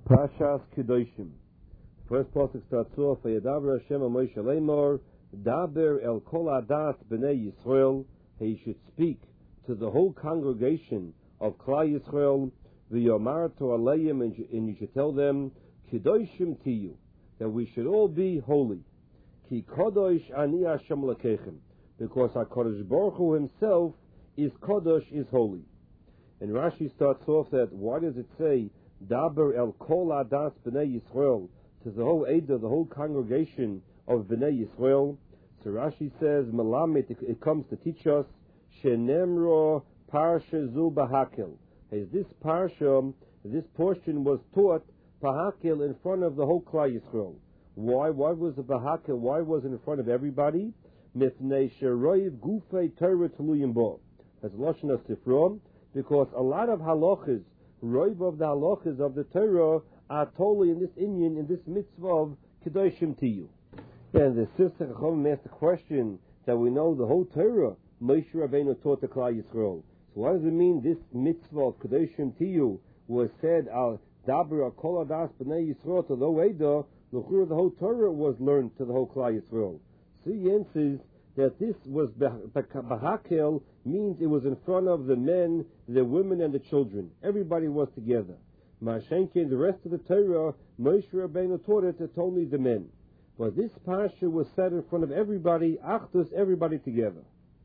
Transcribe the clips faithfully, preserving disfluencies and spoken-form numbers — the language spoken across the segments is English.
Parshas Kedoshim. First pasuk starts off, Vayadaber Hashem al Moshe Lemor, Daber el kol adas b'nei Yisrael. He should speak to the whole congregation of Klal Yisrael, v'yomar to aleim, and you should tell them, Kedoshim tiyu, that we should all be holy. Ki kodosh ani Hashem lekechem, because HaKadosh Baruch Hu himself is kodosh, is holy. And Rashi starts off that, why does it say, Daber el kol adas b'nei Yisrael, to the whole Eidah, the whole congregation of b'nei Yisrael? So Rashi says, Melamed, it comes to teach us, Shenemro parsha zu bahakel. As this parsha, this portion was taught bahakel in front of the whole Klal Yisrael. Why? Why was the bahakel? Why was it in front of everybody? Mifnei sheroiv gufei Torah teluyim bo. That's Lashon HaSifra, because a lot of halachas, roiv of the halachas of the Torah, are totally in this inyan, in this mitzvah of Kedoshim tiyu. And the sister Chachamim asked the question that we know the whole Torah Moshe Rabbeinu taught the Klal Yisrael. So what does it mean this mitzvah of Kedoshim tiyu was said al daber al kol adas b'nei Yisrael to the Eidah? The whole Torah was learned to the whole Klal Yisrael. So he answers that this was bahakel, means it was in front of the men, the women, and the children. Everybody was together. Mashenke and the rest of the Torah, Moshe Rabbeinu taught it to only the men. But this parsha was said in front of everybody, achdus, everybody together.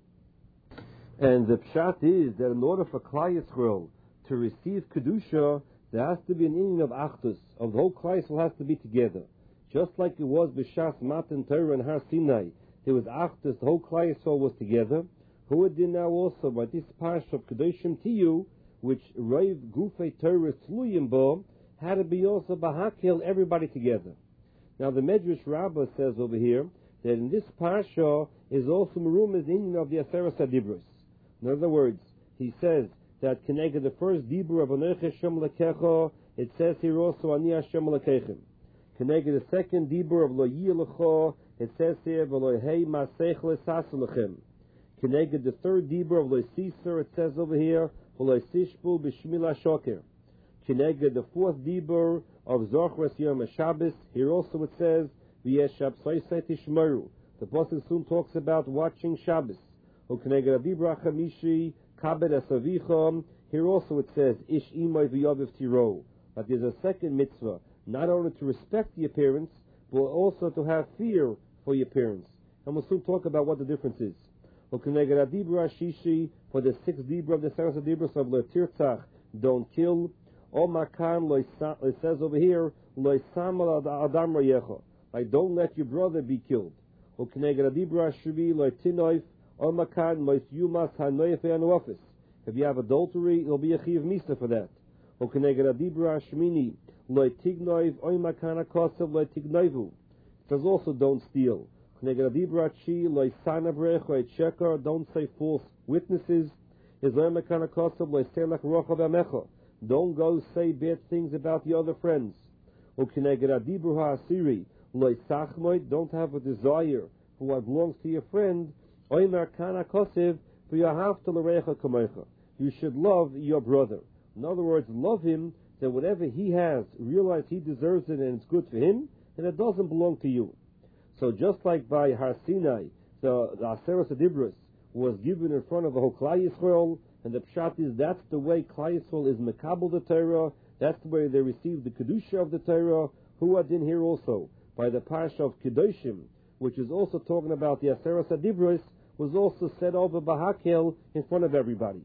And the pshat is that in order for Klal Yisrael to receive kedusha, there has to be an union of achdus, of the whole Klal Yisrael has to be together. Just like it was b'shas Matan Torah and Har Sinai, there was achdus, the whole Klal Yisrael was together. Who it did now also by this parsha of Kedoshim tiyu, which Rav Gufei Torah Tzluyim Bo, had to be also bahakel, everybody together. Now the Medrash Rabbah says over here that in this parsha is also merumas in of the Aseret HaDibros. In other words, he says that Keneged the first dibur of Anochi Hashem Lekecha, it says here also Ani Hashem Lekechem. Keneged the second dibur of Lo Yilecha, it says here V'lo Hei Masech Lesas Lechem. Keneged the third dibur of Lo Sisar, it says over here V'lo Sishbu B'Shmila Shoker. Keneged the fourth dibur of Zochras Yom HaShabbos, here also it says V'yeshab Soisei Tishmeru. The Pasuk soon talks about watching Shabbos. Ukeneged Adibra Chamishi Kabed Asavicham. Here also it says Ish Imoy V'Yoviv Tiro. But there's a second mitzvah, not only to respect the appearance, but also to have fear for the appearance. And we'll soon talk about what the difference is. Ukeneged Adibra Shishi, for the sixth dibra of the Aseret HaDibros of Lo Tirtzach, don't kill. O Makan, it says over here, Lo Samal Adam Rayecha, like don't let your brother be killed. Ukeneged Adibra Shvi Lo Tinoif, O Makan, Lo Yumas Hanoif E'anuafis. If you have adultery, it'll be a chiv misa for that. Ukeneged Adibra Shmini, Lo Tignoiv, O Makan Akosav, Lo Tignoivu. It says also don't steal. Ukeneged Adibra Chi, Lo Sanabrech, Lo Chekar, don't say false witnesses. Is Lo Makan Akosav, Lo Selach Rochav Amecha. Don't go say bad things about the other friends. Ukeneged Adibra Ha'asiri, Lo Sachmoid, don't have a desire for what belongs to your friend. Oimer Kana Kosev, for you have to l'recha kamecha. You should love your brother. In other words, love him, that whatever he has, realize he deserves it and it's good for him, and it doesn't belong to you. So just like by Har Sinai, the, the Aseret HaDibros was given in front of the whole Klal Yisrael, and the pshat is that's the way Klal Yisrael is mekabel the Torah, that's the way they receive the kedusha of the Torah. Who are in here also by the parsha of Kedoshim, which is also talking about the Aseret HaDibros, was also said over bahakel in front of everybody.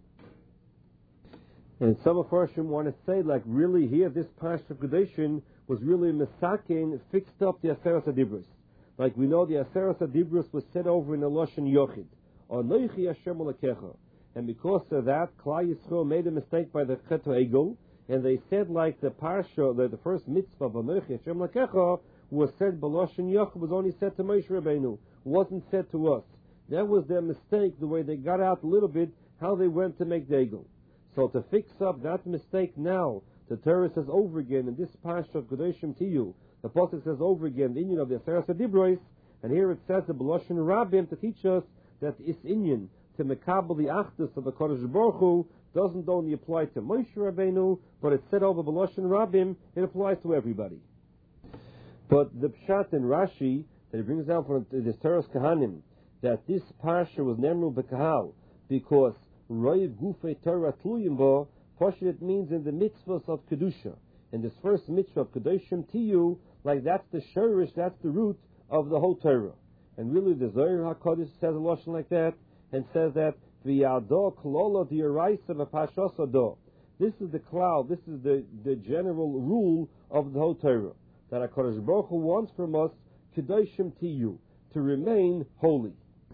And some of us want to say, like, really here, this parsha of Kedoshim was really Mesakin, fixed up the Aseret HaDibros. Like we know the Aseret HaDibros was said over in the Lashon Yochid. Anochi Hashem Lekecha. And because of that, Klal Yisrael made a mistake by the Chet HaEgel, and they said like the parsha, the, the first mitzvah of Anochi Hashem Lekecha was said, B'Lashon Yochid was only said to Moshe Rabbeinu, wasn't said to us. That was their mistake, the way they got out a little bit, how they went to make the Egel. So to fix up that mistake now, the Torah says over again, in this parsha of Kedoshim tiyu, the Pasuk says over again, the inyan of the Aseret HaDibros, and here it says the B'Lashon Rabbim to teach us that it's inyan, to Mekabel the Achdus of the Kodesh Baruch Hu doesn't only apply to Moshe Rabbeinu, but it's said over B'Lashon Rabbim, it applies to everybody. But the Pshat in Rashi, that he brings down from the Teres Kahanim, that this Parsha was Nemru B'Kahal, because Roiv Gufei Torah Tluyim Bo, Poshet means in the mitzvahs of Kedusha. In this first mitzvah of Kedoshim Tiyu, like that's the shurish, that's the root of the whole Torah. And really the Zohar HaKodesh says a lashon like that, and says that V'yado Klola D'Yoraisa V'Pashos Ado. This is the cloud, this is the, the general rule of the whole Torah, that HaKadosh Baruch Hu wants from us Kedoshim Tiyu, to remain holy.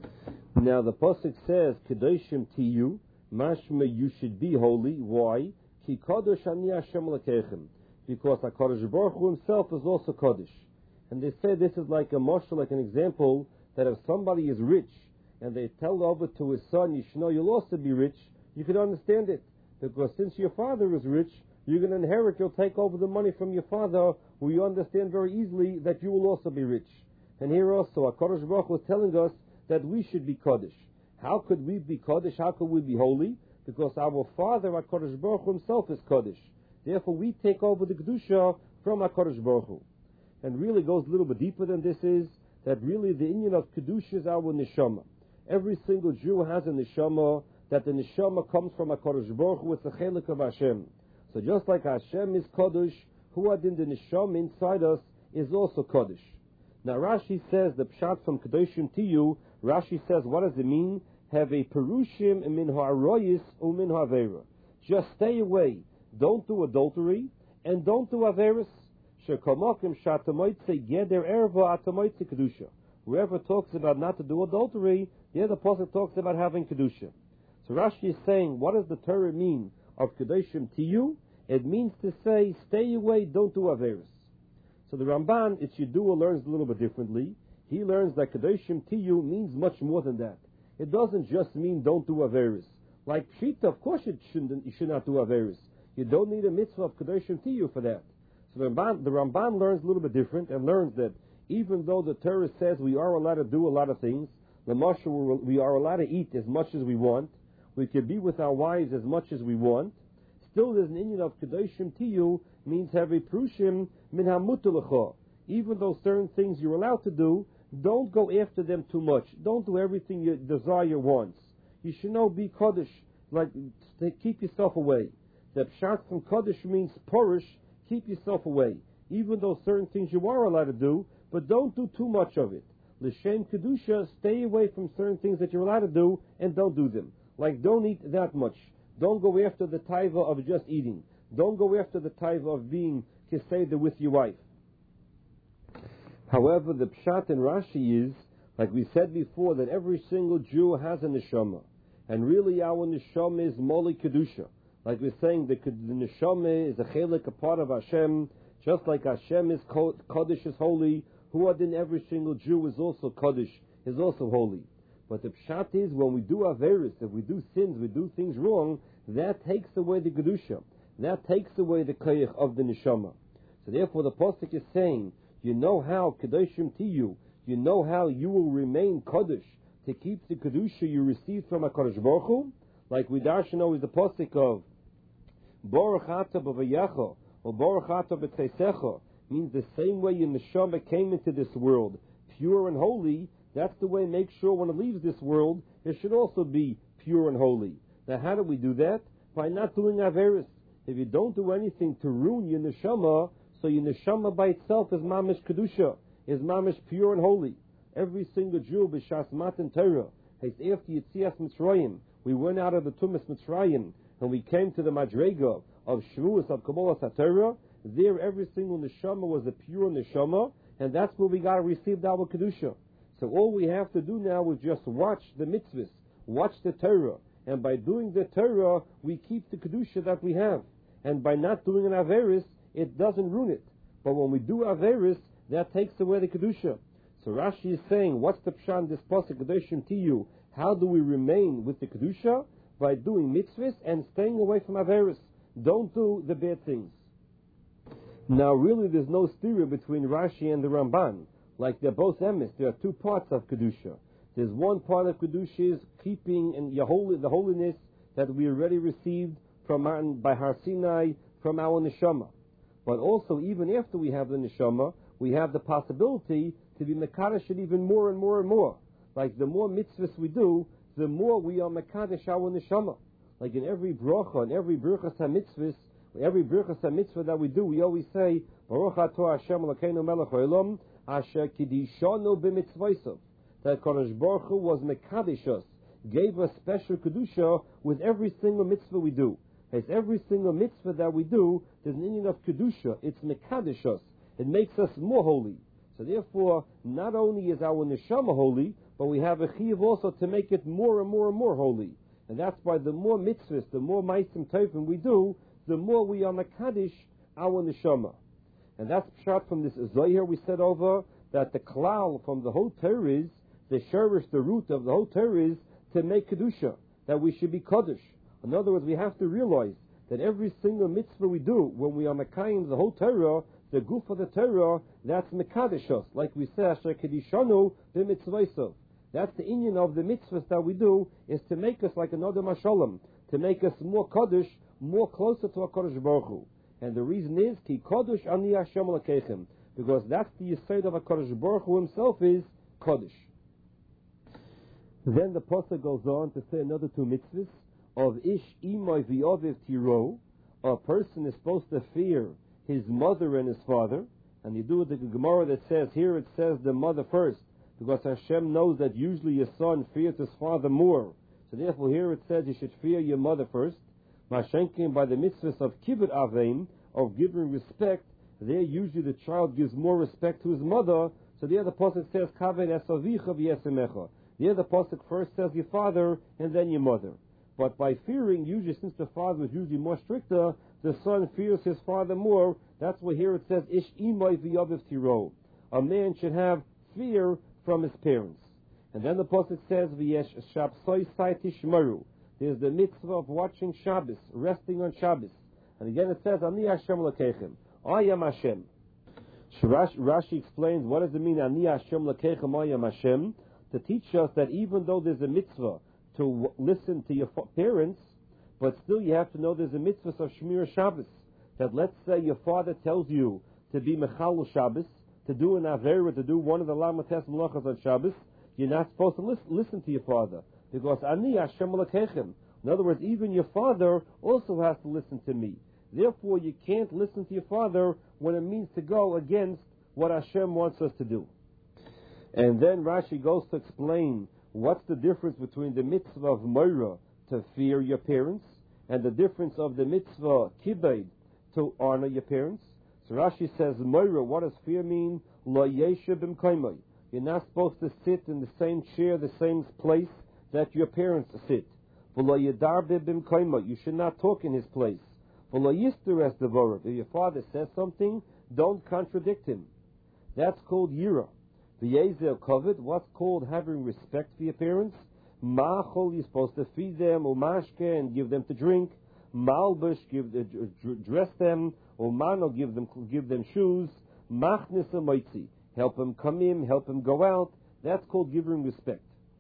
Now the pasuk says Kedoshim Tiyu, mashma you should be holy. Why? Ki Kadosh Ani Hashem Lekechem, because HaKadosh Baruch Hu himself is also Kadosh. And they say this is like a mashal, like an example, that if somebody is rich and they tell over to his son, Yishno, you'll also be rich, you can understand it, because since your father is rich, you're going to inherit, you'll take over the money from your father, who you understand very easily that you will also be rich. And here also, HaKadosh Baruch Hu was telling us that we should be Kaddish. How could we be Kaddish? How could we be holy? Because our Father, HaKadosh Baruch Hu himself, is Kaddish. Therefore, we take over the Kedusha from HaKadosh Baruch Hu. And really goes a little bit deeper than this is, that really the union of Kedusha is our Neshama. Every single Jew has a Neshama, that the Neshama comes from HaKadosh Baruch Hu, it's a chelik of Hashem. So just like Hashem is Kaddish, who are in the Neshama inside us is also Kaddish. Now Rashi says, the Pshat from Kedoshim Tiyu, Rashi says, what does it mean? Have a Perushim min ha'aroyis umin ha'avera. Just stay away. Don't do adultery, and don't do averis. Shekomokim shatamoitze geder erva atamoitze kedusha. Whoever talks about not to do adultery, the other pasuk talks about having kedusha. So Rashi is saying, what does the Torah mean of Kedoshim Tiyu? It means to say, stay away, don't do averis. So the Ramban, it's Yidua, learns a little bit differently. He learns that Kedoshim Tiyu means much more than that. It doesn't just mean don't do averis. Like Pshita, of course it shouldn't, you should not do averis. You don't need a mitzvah of Kedoshim Tiyu for that. So the Ramban, the Ramban learns a little bit different, and learns that even though the Torah says we are allowed to do a lot of things, the Moshe, we are allowed to eat as much as we want, we can be with our wives as much as we want, still there's an union of Kedoshim Tiyu, means have a prushim min hamutulacha. Even though certain things you're allowed to do, don't go after them too much. Don't do everything your desire wants. You should know be Kaddish, like to keep yourself away. The pshat from Kaddish means porish, keep yourself away. Even though certain things you are allowed to do, but don't do too much of it. L'shem kedusha, stay away from certain things that you're allowed to do, and don't do them. Like don't eat that much. Don't go after the taiva of just eating. Don't go after the taiva of being keseda with your wife. However, the pshat in Rashi is, like we said before, that every single Jew has a neshama. And really our neshama is moli kedusha. Like we're saying, the, the neshama is a chelik, a part of Hashem. Just like Hashem is Kaddish, is holy, who are in every single Jew is also Kaddish, is also holy. But the pshat is, when we do averis, if we do sins, we do things wrong, that takes away the kedusha. That takes away the koyach of the neshama. So therefore the pasuk is saying, you know how Kedoshim Tiyu, you know how you will remain Kaddish, to keep the kedusha you received from HaKadosh Baruch Hu, like we darshan know is the pasuk of Baruch Ata b'vayacha, or Baruch Ata b'tzeisecha, means the same way your neshama came into this world, pure and holy. That's the way, make sure when it leaves this world, it should also be pure and holy. Now how do we do that? By not doing averis. If you don't do anything to ruin your neshama, so your neshama by itself is mamish kedusha, is mamish pure and holy. Every single Jew b'shas matan Torah, has after Yetzias Mitzrayim, we went out of the Tumas Mitzrayim, and we came to the Madrega of Shavuos of Kabbalah Satorah. There every single neshama was a pure neshama, and that's where we got to receive our kedusha. So all we have to do now is just watch the mitzvahs, watch the Torah, and by doing the Torah, we keep the kedusha that we have. And by not doing an averis, it doesn't ruin it. But when we do averis, that takes away the kedusha. So Rashi is saying, what's the pshat this pasuk Kedoshim Tiyu? How do we remain with the kedusha? By doing mitzvahs and staying away from averis. Don't do the bad things. Now, really, there's no stira between Rashi and the Ramban. Like they're both emes. There are two parts of kedusha. There's one part of Kedusha is keeping and your holy, the holiness that we already received from Mount, by Har Sinai from our neshama. But also, even after we have the neshama, we have the possibility to be mekadosh it even more and more and more. Like the more mitzvahs we do, the more we are mekadosh our neshama. Like in every bracha, in every birchas ha-mitzvahs, every birchas ha-mitzvah that we do, we always say, Baruch atah Hashem Elokeinu melech haolam, asher kidishanu b'mitzvaysav. That Kadosh Baruch Hu was mekadosh us, gave us special kedusha with every single mitzvah we do. As every single mitzvah that we do, there's an inyan of kedusha. It's mekadosh us. It makes us more holy. So therefore, not only is our neshama holy, but we have a chiyuv also to make it more and more and more holy. And that's why the more mitzvahs, the more ma'asim tovim we do, the more we are mekadosh our neshama. And that's pshat from this Zohar we said over, that the klal from the whole Torah is, the sherish, the root of the whole Torah is to make kedusha, that we should be kodesh. In other words, we have to realize that every single mitzvah we do, when we are mekayim the whole Torah, the goof of the Torah, that's mekadosh us. Like we say, asher kedishanu b'mitzvaysav. That's the inyan of the mitzvahs that we do, is to make us like another mashalom, to make us more kodesh, more closer to HaKadosh Baruch Hu. And the reason is, ki kodesh ani Hashem Elokeichem, because that's the yesod of HaKadosh Baruch Hu himself is kodesh. Then the pasuk goes on to say another two mitzvahs of ish imoy v'oviv tiro. A person is supposed to fear his mother and his father, and you do the Gemara that says here it says the mother first, because Hashem knows that usually a son fears his father more. So therefore here it says you should fear your mother first. Mashenkin by the mitzvahs of kibbut aveim, of giving respect, there usually the child gives more respect to his mother. So there the pasuk says kaved esavicha v'yesemecha. There the pasuk first says your father and then your mother. But by fearing, usually since the father was usually more stricter, the son fears his father more. That's why here it says ish imay v'yaviv tiro. A man should have fear from his parents. And then the pasuk says v'yesh shabsoi sai tishmaru. There's the mitzvah of watching Shabbos, resting on Shabbos. And again it says Ani Hashem Elokeichem. I am Hashem. Rashi, Rashi explains what does it mean Ani Hashem Elokeichem, I am Hashem, to teach us that even though there's a mitzvah to w- listen to your fa- parents, but still you have to know there's a mitzvah of Shmir Shabbos. That let's say your father tells you to be Mechal Shabbos, to do an Avera, to do one of the Lamates Melachas on Shabbos, you're not supposed to listen, listen to your father. Because Ani Hashem Elokeichem. In other words, even your father also has to listen to me. Therefore, you can't listen to your father when it means to go against what Hashem wants us to do. And then Rashi goes to explain what's the difference between the mitzvah of Moira, to fear your parents, and the difference of the mitzvah Kibed, to honor your parents. So Rashi says, Moira, what does fear mean? Lo yeshe b'mkaimai. You're not supposed to sit in the same chair, the same place that your parents sit. You should not talk in his place. If your father says something, don't contradict him. That's called yira. What's called having respect for your parents? You're supposed to feed them, umashke, and give them to drink. Malbush, give dress them, umano, give them give them shoes. Machnisa moitzi, help them come in, help them go out. That's called giving respect.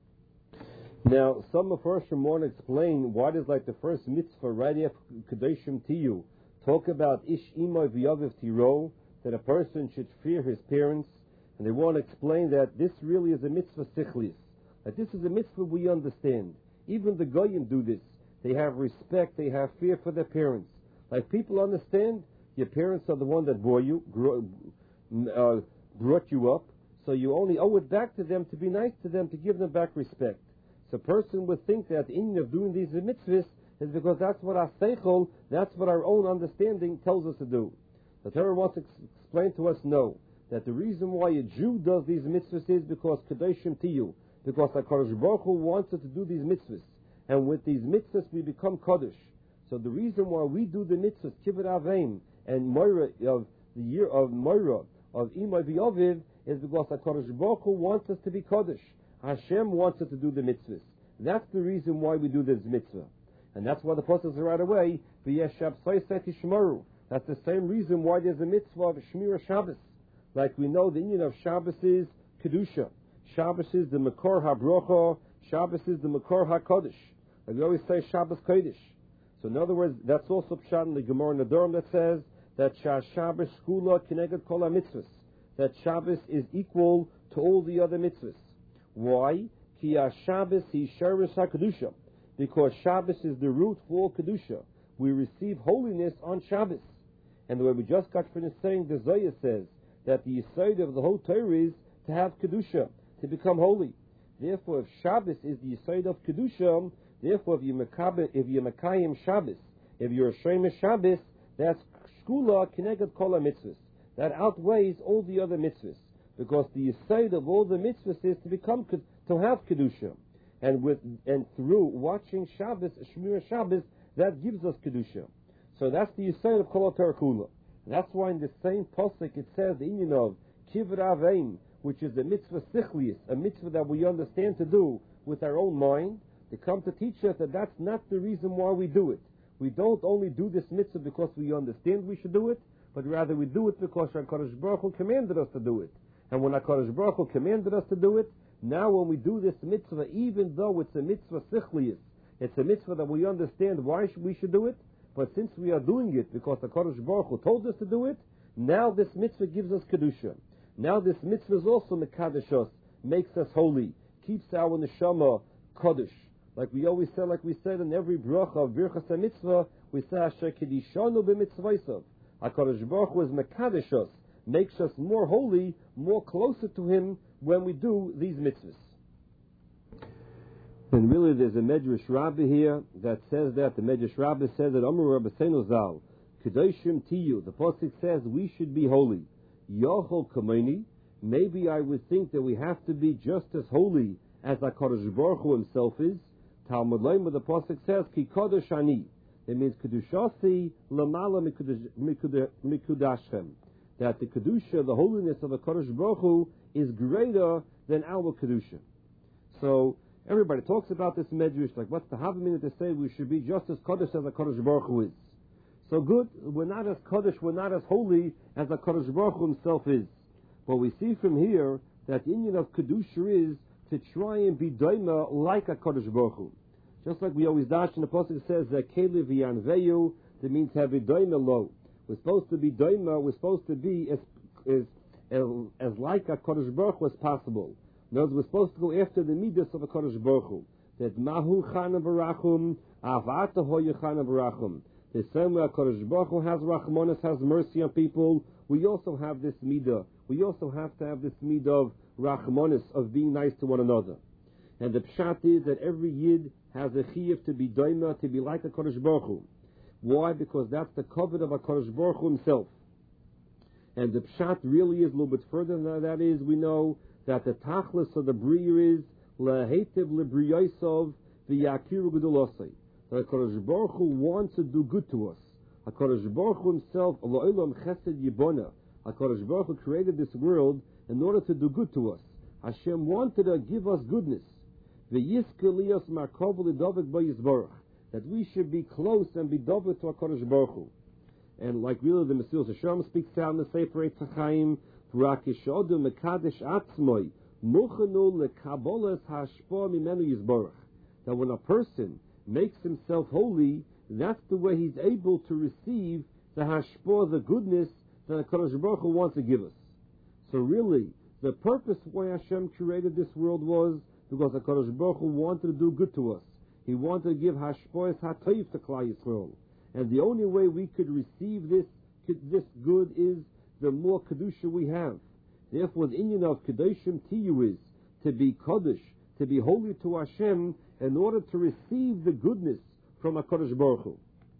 Now, some of us want to explain what is like the first mitzvah right after Kedoshim Tiyu. Talk about Ish Imoy V'Yaviv Tiro, that a person should fear his parents, and they want to explain that this really is a mitzvah sichlis, that this is a mitzvah we understand. Even the Goyim do this. They have respect, they have fear for their parents. Like people understand, your parents are the one that bore you, grew, uh, brought you up, so you only owe it back to them to be nice to them, to give them back respect. So a person would think that the end of doing these mitzvahs is because that's what our seichel, that's what our own understanding tells us to do. The Torah wants to ex- explain to us, no, that the reason why a Jew does these mitzvahs is because Kedoshim Tiyu, because HaKadosh Baruch Hu wants us to do these mitzvahs. And with these mitzvahs we become Kodesh. So the reason why we do the mitzvahs, Kibbut Aveim, and Moira of the year of Moira, of Imay V'Yoviv, is because HaKadosh Baruch Hu wants us to be Kodesh. Hashem wants us to do the mitzvahs. That's the reason why we do this mitzvah. And that's why the pasuk says right away, that's the same reason why there's a mitzvah of Shmira Shabbos. Like we know the union of Shabbos is Kedusha. Shabbos is the Makor HaBrocha, Shabbos is the Makor HaKodesh. Like we always say, Shabbos Kodesh. So in other words, that's also Pshat in the Gemara Nedarim that says that Shabbos Shkula Kineged Kol HaMitzvahs, that Shabbos is equal to all the other mitzvahs. Why? Ki Shabbos hi Sheresh HaKedusha. Because Shabbos is the root for all Kedusha. We receive holiness on Shabbos. And the way we just got finished saying, the Zohar says that the Yesod of the whole Torah is to have Kedusha, to become holy. Therefore, if Shabbos is the Yesod of Kedusha, therefore, if you Mekayim, if you Mekayim Shabbos, if you're a Shemesh Shabbos, that's Shkula Kineged Kol HaMitzvahs. That outweighs all the other mitzvahs. Because the Yesod of all the mitzvahs is to become, to have Kedusha. And with, and through watching Shabbos, Shmir Shabbos, that gives us Kedusha. So that's the Yesod of Kol HaTorah Kula. That's why in the same Pasuk it says the Inyan of Kivur Aveim, which is the mitzvah sichlius, a mitzvah that we understand to do with our own mind. They come to teach us that that's not the reason why we do it. We don't only do this mitzvah because we understand we should do it, but rather we do it because HaKadosh Baruch Hu commanded us to do it. And when HaKadosh Baruch Hu commanded us to do it, now when we do this mitzvah, even though it's a mitzvah sichlius, it's a mitzvah that we understand why we should do it, but since we are doing it because HaKadosh Baruch Hu told us to do it, now this mitzvah gives us Kedusha. Now this mitzvah is also Mekadesh us, makes us holy, keeps our neshama Kodesh. Like we always say, like we said in every bracha of Birchas HaMitzvah, we say Asher Kedishanu b'mitzvaysav. HaKadosh Baruch Hu is Mekadesh us, makes us more holy, more closer to Him when we do these mitzvahs. And really there's a Medrash Rabbah here that says that, the Medrash Rabbah says that Amar Rabbeinu Zal, Kedoshim Tiyu, the Pasuk says we should be holy. Yochol Kameni, maybe I would think that we have to be just as holy as HaKadosh Baruch Hu Himself is. Talmud Lema, the Pasuk says, Ki Kodesh Ani. It means Kedushasi Lamala Mikudashchem. That the Kedusha, the holiness of HaKadosh Baruch Hu, is greater than our Kedusha. So, everybody talks about this Medrash, like what's the Havamina to say we should be just as Kodesh as HaKadosh Baruch Hu is. So good, we're not as Kodesh, we're not as holy as HaKadosh Baruch Hu Himself is. But we see from here that the Inyan of Kedusha is to try and be Daima like HaKadosh Baruch Hu. Just like we always dash in the Pasuk says that Keli v'yanveyu, that means have a Daima low. We're supposed to be Daima, we're supposed to be as, as, as, as like HaKadosh Baruch Hu as possible. In other words, we're supposed to go after the midas of HaKadosh Baruch Hu. That Mahu Chana Barachum, Avataho Yechana Barachum. The same way HaKadosh Baruch Hu has Rachmanis, has mercy on people, we also have this midah. We also have to have this midah of Rachmanis, of being nice to one another. And the pshat is that every yid has a chiyuv to be daima, to be like HaKadosh Baruch Hu. Why? Because that's the covet of HaKadosh Baruch Hu Himself. And the pshat really is a little bit further than that is, we know that the tachlis of the briyer is lehetiv lebriyosov v'yakiru gedolosei. That HaKadosh Baruch Hu wants to do good to us. HaKadosh Baruch Hu Himself, Elolam Chesed Yibona. HaKadosh Baruch Hu created this world in order to do good to us. Hashem wanted to give us goodness. V'yizke markov l'dovek b'yizborach. That we should be close and be dovek to HaKadosh Baruch Hu. And like really the Mesilas Yesharim speaks out in the Sefer Eitz Chaim, V'rakishodu mekadesh atzmoi, muchenu lekabolas hashpo mimenu yizborach. That when a person makes himself holy, that's the way he's able to receive the hashpah, the goodness that HaKadosh Baruch Hu wants to give us. So really, the purpose why Hashem created this world was because HaKadosh Baruch Hu wanted to do good to us. He wanted to give hashpahs hatoiv to Klal Yisrael. And the only way we could receive this this good is the more Kedusha we have. Therefore, the Inyan of Kedoshim Tiyu is to be Kodesh, to be holy to Hashem, in order to receive the goodness from HaKadosh Baruch Hu.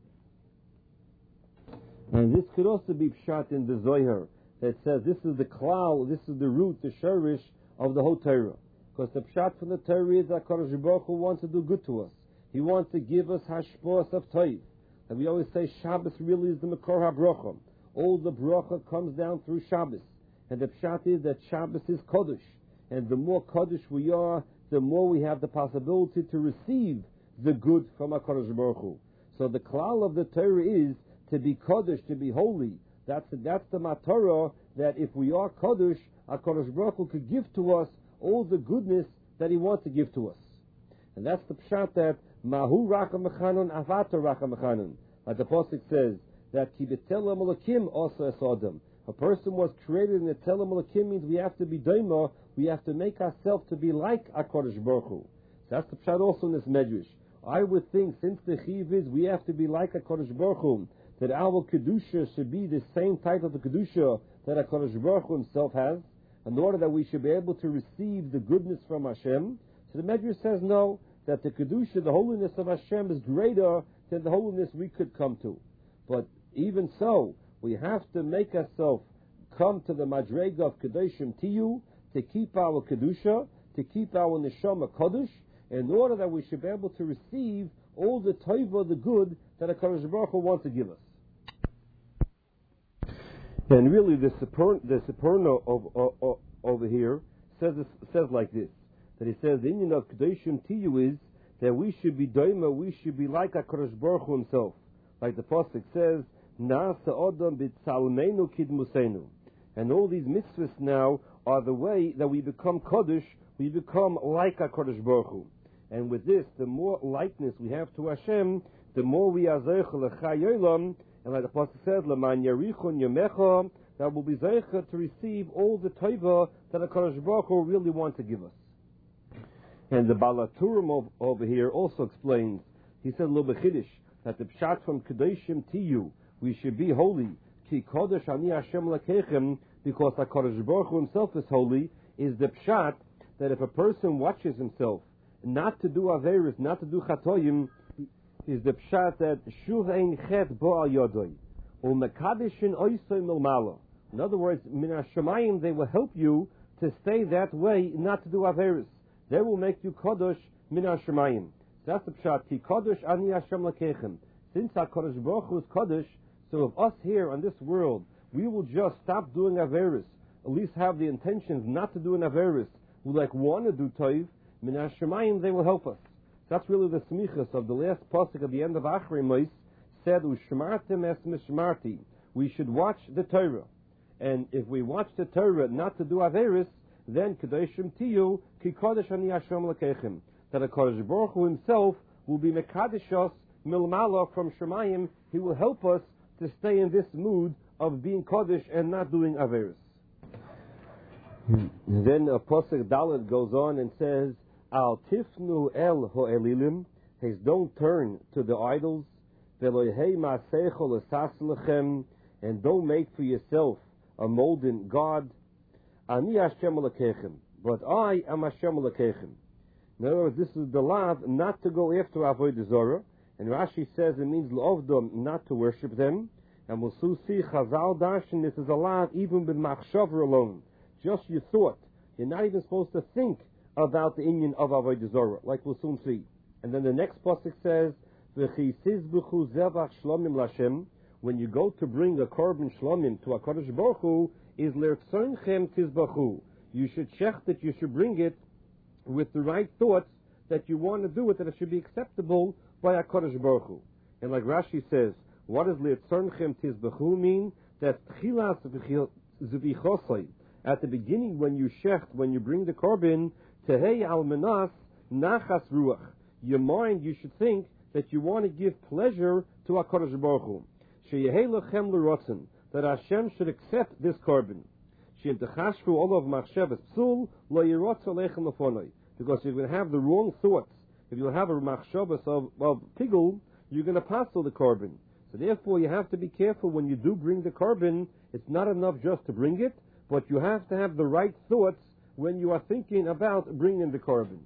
And this could also be pshat in the Zohar, that says this is the klal, this is the root, the sherish of the whole Torah. Because the pshat from the Torah is that HaKadosh Baruch Hu wants to do good to us. He wants to give us hashpos of toiv. And we always say Shabbos really is the Makor HaBrocha. All the bracha comes down through Shabbos. And the pshat is that Shabbos is Kodesh. And the more Kodesh we are, the more we have the possibility to receive the good from HaKadosh Baruch Hu. So the klal of the Torah is to be Kodesh, to be holy. That's the, that's the matorah, that if we are Kodesh, HaKadosh Baruch Hu could give to us all the goodness that He wants to give to us. And that's the pshat that Mahu Racham Mechanon Avata Racham Mechanon. Like the Pasuk says, that Ki B'Telem Elokim also es Adam. A person was created in the Telem Elokim means we have to be Doima, we have to make ourselves to be like HaKadosh Baruch Hu. So that's the pshat also in this Medrash. I would think, since the Chiv is, we have to be like HaKadosh Baruch Hu, that our Kedusha should be the same type of the Kedusha that HaKadosh Baruch Hu Himself has, in order that we should be able to receive the goodness from Hashem. So the Medrash says no, that the Kedusha, the holiness of Hashem, is greater than the holiness we could come to. But even so, we have to make ourselves come to the Madrega of Kedoshim Tiyu, to keep our Kedusha, to keep our Neshama Kodesh, in order that we should be able to receive all the Tova, the good, that HaKadosh Baruch Hu wants to give us. And really, the Sephorno, the Sephorno of, of, of, over here says says like this, that he says the Indian of Kedoshim Tiyu is that we should be Doima, we should be like HaKadosh Baruch Hu Himself. Like the Pasuk says, Na'asa Odom b'tzalmeinu kidmusenu. And all these mitzvahs now are the way that we become Kodesh, we become like HaKadosh Baruch Hu. And with this, the more likeness we have to Hashem, the more we are Zeicha L'chai Yolam, and like the Pasuk says, L'man Yarichun Yamecha, that will be Zeicha to receive all the Tova that HaKadosh Baruch Hu really wants to give us. And the Balaturim over here also explains, he said a little bit Chiddush, that the Pshat from Kedoshim Tiyu, we should be holy, Ki Kodesh Ani Hashem Lakechem, because HaKadosh Baruch Hu Himself is holy, is the Pshat that if a person watches himself not to do Averis, not to do Chatoyim, is the Pshat that Shuv Ein Chet Bo Al Yodoi, Ul Mekadeshin Oisoi Milmala. In other words, Min HaShemayim, they will help you to stay that way, not to do Averis. They will make you Kodesh Min HaShemayim. That's the Pshat, Ki Kodesh Ani Hashem Lakechem. Since HaKadosh Baruch Hu is Kodesh, so if us here on this world, we will just stop doing Averis, at least have the intentions not to do an Averis, we like want to do Toiv, Min HaShemayim, they will help us. That's really the smichas of the last pasuk at the end of Achrei Mos, said, Ushmartem es mishmarti. We should watch the Torah. And if we watch the Torah not to do Averis, then Kedoshim Tiyu, Ki Kodesh Ani Hashem Lakechem. That HaKadosh Baruch Hu Himself will be Mekadesh us Milmala from Shemayim. He will help us to stay in this mood of being Kodesh and not doing Averis. Then uh, Pasuk Dalet goes on and says, Al tifnu el ho'elilim, says don't turn to the idols, veloihei ma'aseichol esas lechem, and don't make for yourself a molten god. Ani Hashem Elokechem, but I am Hashem Elokechem. In other words, this is the law not to go after Avodah Zorah, and Rashi says it means l'ovdom, not to worship them. And we'll soon see Chazal Darshan, this is allowed even with machshaver alone. Just your thought. You're not even supposed to think about the inyan of Avodah Zorah, like we'll soon see. And then the next pasuk says, V'chi sizbuchu zevach shlomim lashem, when you go to bring a korban shlomim to HaKadosh Baruch Hu, is l'rtzonchem tizbachu. You should check that you should bring it with the right thoughts that you want to do it, that it should be acceptable by HaKadosh Baruch Hu. And like Rashi says, what does l'rtzonchem tizbachu mean? That tchilas zvichosai, at the beginning when you shecht, when you bring the korban, tehei al menas nachas ruach. Your mind, you should think that you want to give pleasure to HaKadosh Baruch Hu. Sheyehei lechem l'rotzen, that Hashem should accept this korban. She'im techashvu olav machshavas psul, lo yirotz alechem lefonoi. Because you're going to have the wrong thoughts. If you have a machshavas of, of pigul, you're going to passel the korban. So therefore you have to be careful when you do bring the korban. It's not enough just to bring it, but you have to have the right thoughts when you are thinking about bringing the korban.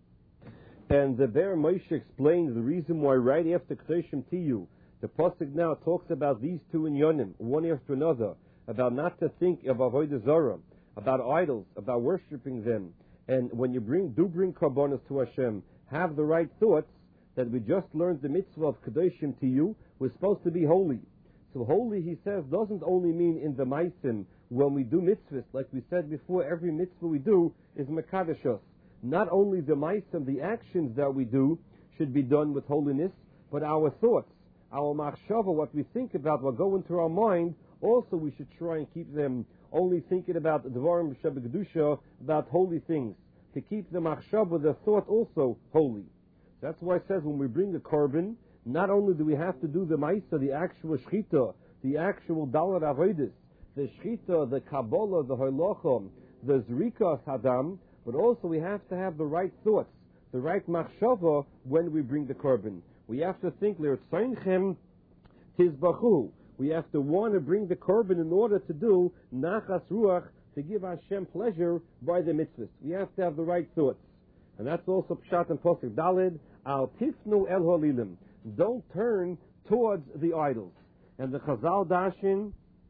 And the Be'er Moshe explains the reason why right after Kedoshim Tiyu, the pasuk now talks about these two inyanim, one after another, about not to think of Avodah Zorah, about idols, about worshipping them. And when you bring do bring korbanos to Hashem, have the right thoughts, that we just learned the mitzvah of Kedoshim Tiyu, we're supposed to be holy. So holy, he says, doesn't only mean in the maisim, when we do mitzvahs, like we said before, every mitzvah we do is mekadesh us. Not only the maisim, the actions that we do, should be done with holiness, but our thoughts, our machshava, what we think about, what go into our mind, also we should try and keep them only thinking about the Dvarim Shebekdusha, about holy things. to keep the machshava, the thought, also holy. That's why it says when we bring a korban, not only do we have to do the ma'isa, the actual shchita, the actual dalar avodas, the shchita, the kabbalah, the halacha, the zrikas hadam, but also we have to have the right thoughts, the right machshava when we bring the korban. We have to think l'rtzonchem tizbachu. We have to want to bring the korban in order to do nachas ruach, to give Hashem pleasure by the mitzvahs. We have to have the right thoughts. And that's also Pshat and Posuk Dalid, Al tifnu el holilim. Don't turn towards the idols. And the Chazal Dashin,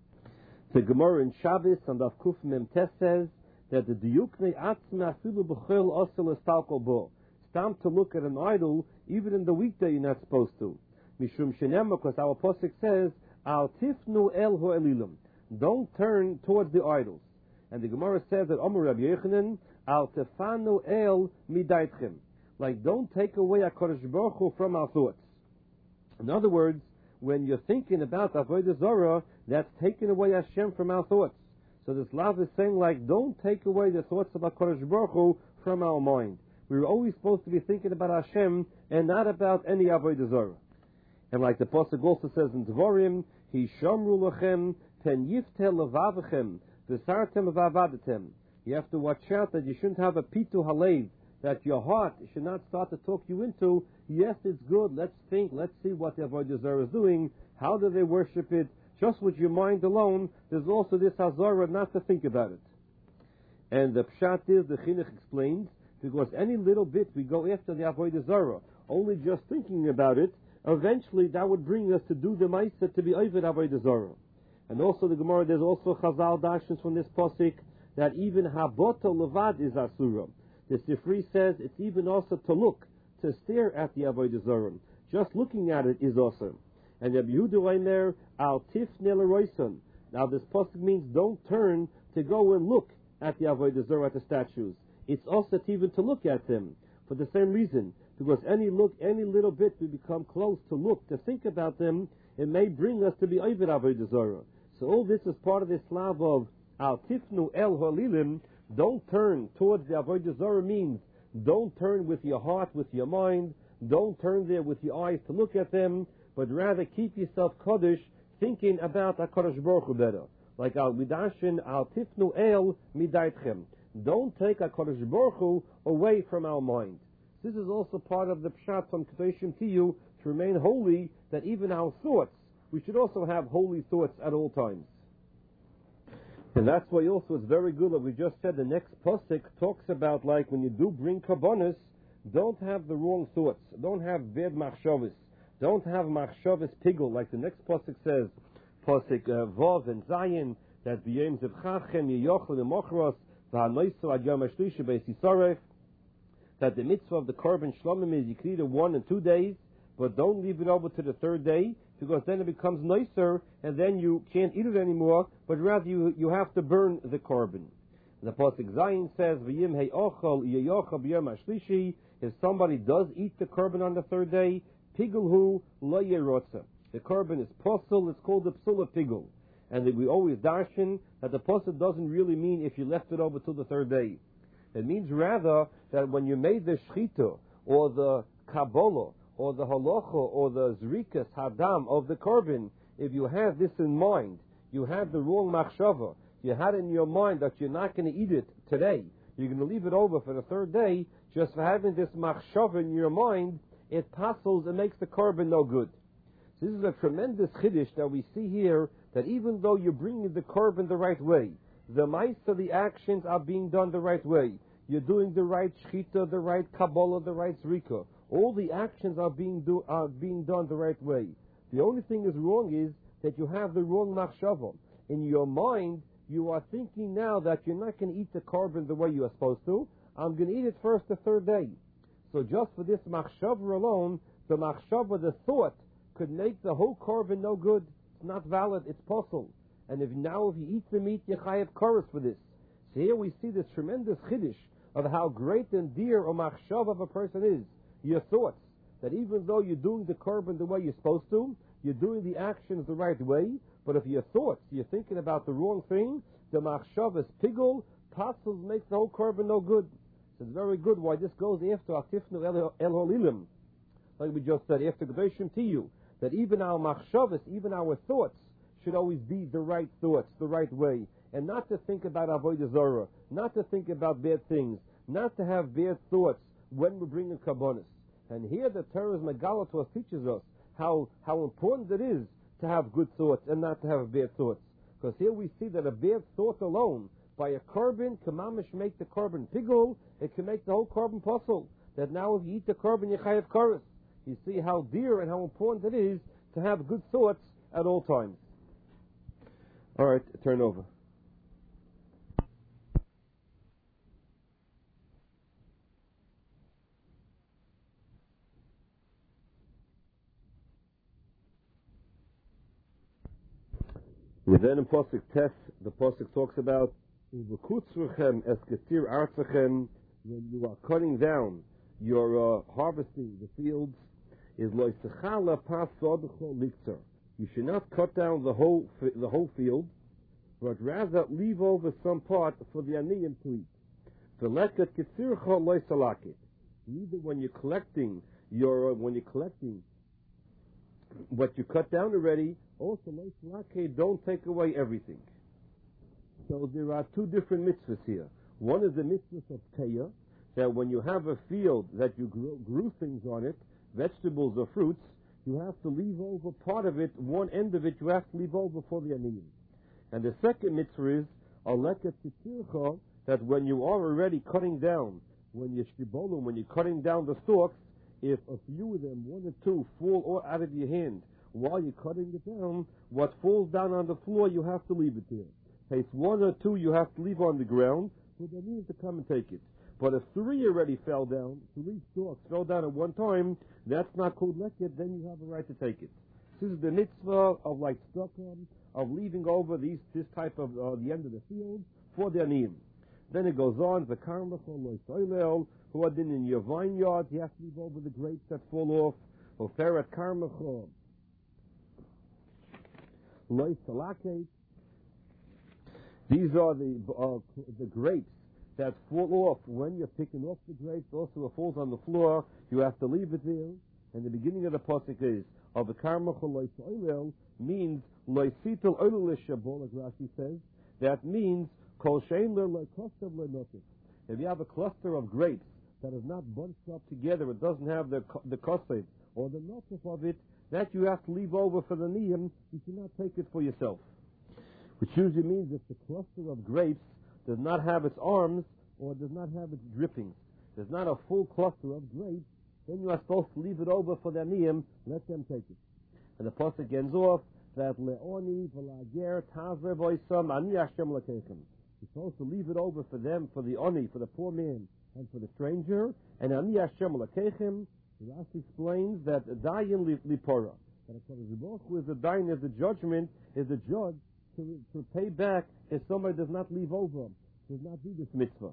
the Gemara in Shabbos and Av Kuf Mem Tes says that the Diyuknei Atzma Afilu B'chil Osel Estalkol Bo. It's time to look at an idol, even in the weekday you're not supposed to. Mishum Shenem, because our Posuk says, Al tifnu el holilim. Don't turn towards the idols. And the Gemara says that Omer Rabbi Yochanan, Al tefanu el midaitchem. Like, don't take away HaKadosh Baruch Hu from our thoughts. In other words, when you're thinking about Avodah Zarah, that's taking away Hashem from our thoughts. So this lav is saying, like, don't take away the thoughts of HaKadosh Baruch Hu from our mind. We were always supposed to be thinking about Hashem and not about any Avodah Zarah. And like the Pasuk also says in Dvorim, Hishamru lachem pen yiftel levavachem v'sartem v'avadetem. You have to watch out that you shouldn't have a pitu halev, that your heart should not start to talk you into, yes, it's good, let's think, let's see what the Avodah Zarah is doing, how do they worship it, just with your mind alone. There's also this hazara not to think about it. And the pshat is, the chinuch explains, because any little bit we go after the Avodah Zarah, only just thinking about it, eventually that would bring us to do the ma'aseh, to be over Avodah Zarah. And also the Gemara, there's also Chazal Dashins from this posik, that even haboto levad is asura. The Sifri says it's even also to look, to stare at the Avodah Zarah. Just looking at it is awesome. And Rabbi Yehuda Omer, al tifne l'roison. Now this posuk means don't turn to go and look at the Avodah Zarah, at the statues. It's also even to look at them for the same reason, because any look, any little bit we become close to look, to think about them, it may bring us to be over Avodah Zarah. So all this is part of this slav of al tifnu el holilim. Don't turn towards the Avodah Zarah means don't turn with your heart, with your mind. Don't turn there with your eyes to look at them, but rather keep yourself kodesh, thinking about HaKadosh Baruch Hu better. Like al midashin al tifnu el midaitchem. Don't take HaKadosh Baruch Hu away from our mind. This is also part of the pshat from Kedoshim Tiyu, to remain holy, that even our thoughts, we should also have holy thoughts at all times. And that's why also it's very good that we just said the next posik talks about, like, when you do bring karbonis, don't have the wrong thoughts. Don't have bad machshavas. Don't have machshavas pigul, like the next posik says, posik uh, Vav and Zayin, that b'yem zevchachem yeyochel v'mochros v'hanoiso ad yom hashlishi beis yisarech, that the mitzvah of the korban shlomim is you can eat it one and two days, but don't leave it over to the third day, because then it becomes nicer, and then you can't eat it anymore, but rather you you have to burn the korban. The Pasuk Zayin says, V'yim he'ochel yeyochel b'yom hashlishi, if somebody does eat the korban on the third day, pigulhu lo yerotza. The korban is posel, it's called the psula pigul. And that we always darshan that the posel doesn't really mean if you left it over till the third day. It means rather that when you made the shchita, or the kabbalah, or the halacha, or the zrikas hadam of the korban, if you have this in mind, you have the wrong machshava, you had in your mind that you're not going to eat it today, you're going to leave it over for the third day, just for having this machshava in your mind, it passes and makes the korban no good. So this is a tremendous chiddush that we see here, that even though you're bringing the korban the right way, the mice of the actions are being done the right way, you're doing the right shchita, the right kabbalah, the right zrika, all the actions are being do, are being done the right way. The only thing is wrong is that you have the wrong machshava. In your mind, you are thinking now that you're not going to eat the korban the way you are supposed to. I'm going to eat it first the third day. So just for this machshava alone, the machshava, the thought, could make the whole korban no good. It's not valid. It's possible. And if now if you eat the meat, you chayav chorus for this. So here we see this tremendous chiddush of how great and dear a machshava of a person is. Your thoughts, that even though you're doing the korban the way you're supposed to, you're doing the actions the right way, but if your thoughts, you're thinking about the wrong thing, the machshava's pigul, pasul makes the whole korban no good. So it's very good why this goes after Aktifnu El El Holilim. Like we just said, after Gedoshim to you, that even our machshavas, even our thoughts, should always be the right thoughts, the right way, and not to think about avodah zarah, not to think about bad things, not to have bad thoughts when we're bringing kabbonis. And here the Torah's Megala to us teaches us how, how important it is to have good thoughts and not to have bad thoughts. Because here we see that a bad thought alone, by a carbon, can mamish make the carbon pigul, it can make the whole carbon puzzle. That now if you eat the carbon, you chayav kares. You see how dear and how important it is to have good thoughts at all times. All right, turn over. We then in Pasuk Tes, the Pasuk talks about U'v'kutzruchem es ketir artzachem, when you are cutting down your uh, harvesting the fields, is loisechala pasodcho likter. You should not cut down the whole the whole field, but rather leave over some part for the aniyim to eat. V'leket ketzircha loisalakit. Neither when you're collecting your uh, when you're collecting what you cut down already, also loisalakit, don't take away everything. So there are two different mitzvahs here. One is the mitzvah of teya, that when you have a field that you grew, grew things on it, vegetables or fruits, you have to leave over part of it, one end of it you have to leave over for the aniyim. And the second mitzvah is aleket titzircha, that when you are already cutting down, when you're shtibolum, when you're cutting down the stalks, if a few of them, one or two, fall out of your hand while you're cutting it down, what falls down on the floor, you have to leave it there. If one or two you have to leave on the ground, for the aniyim to come and take it. But if three already fell down, three stalks fell down at one time, that's not called leket, then you have a right to take it. This is the mitzvah of like stockholm, of leaving over these this type of uh, the end of the field for the aniyim. Then it goes on, the karmachol loisoilel, who are then in your vineyard, you have to leave over the grapes that fall off, or feret karmachol loisalakate. These are the uh, the grapes that fall off when you're picking off the grapes. Also, it falls on the floor. You have to leave it there. And the beginning of the pasuk is of the karmachol loisoilel means loisitel oilel shabol, like Rashi says. That means kol shein le loikostav leinotif. If you have a cluster of grapes that is not bunched up together, it doesn't have the the kosev or the notif of it, that you have to leave over for the niyim. You cannot take it for yourself. Which usually means if the cluster of grapes does not have its arms or does not have its drippings, there's not a full cluster of grapes, then you are supposed to leave it over for the aniyim, let them take it. And the pasuk ends off that leoni v'lager tazer voisam ani Hashem lekechem. You're supposed to leave it over for them, for the oni, for the poor man, and for the stranger. And ani Hashem lekechem, Rashi explains that dayin lipora, that HaKadosh Baruch Hu is the dayin, is the judgment, is the judge. To, to pay back if somebody does not leave over, does not do this mitzvah.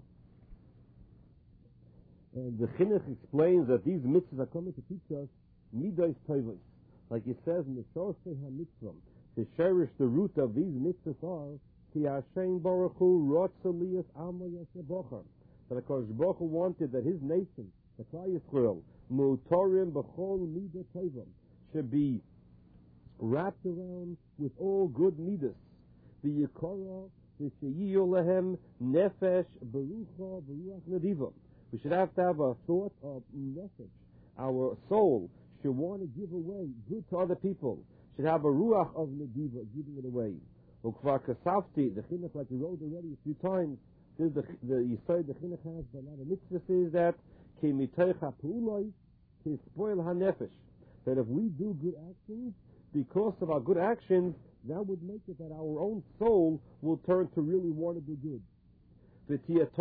And the Chinuch explains that these mitzvahs are coming to teach us midos tovos. Like it says in the Shorsei HaMitzvah, to cherish the root of these mitzvahs are Ki Hashem Baruch Hu Rotza Liyas Amo Yaseh Bochar. That HaKadosh Baruch Hu wanted that his nation, the Klal Yisrael, Mutorim B'chol Midah Tovim, should be wrapped around with all good midas. The Yikora, the Sheyiyu Lehem, Nefesh, Berucha, Beruach Nediva. We should have to have a thought of nefesh. Our soul should want to give away good to other people. Should have a ruach of Nediva, giving it away. Ukvar Kasafti, the Chinuch, like we wrote already a few times, this is the, the Yisod the Chinuch has, but not a mitzvah is that, Ki mitoich ha'puloi, ki spoil ha'nefesh. That if we do good actions, because of our good actions, that would make it that our own soul will turn to really want to do good.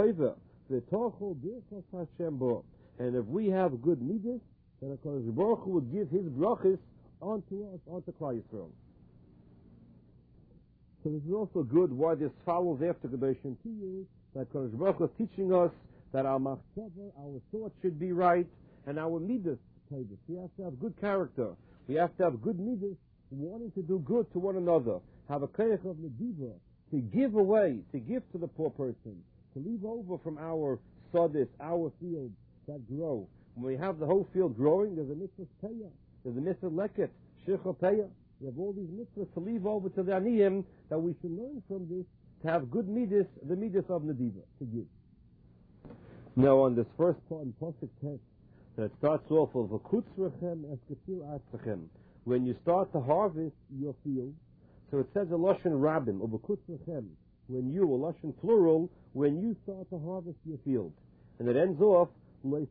And if we have good midas, then HaKadosh Baruch Hu would give His brachas onto us, onto Klal Yisrael. So this is also good why this follows after Kedoshim to you, that HaKadosh Baruch Hu is teaching us that our machshava, our thoughts should be right, and our midas, we have to have good character. We have to have good midas, wanting to do good to one another, have a koyach of nediva, to give away, to give to the poor person, to leave over from our sod, our fields that grow. When we have the whole field growing, there's a mitzvah payah. There's a mitzvah leket, shircha payah. We have all these mitzvahs to leave over to the aniyim that we should learn from this to have good midas, the midas of nediva, to give. Now on this first part in Pasuk text, that starts off of v'kutzrechem es ketir atzrechem. When you start to harvest your field, so it says a lashon rabim, or v'kutzrechem, when you, a lashon plural, when you start to harvest your field. And it ends off, do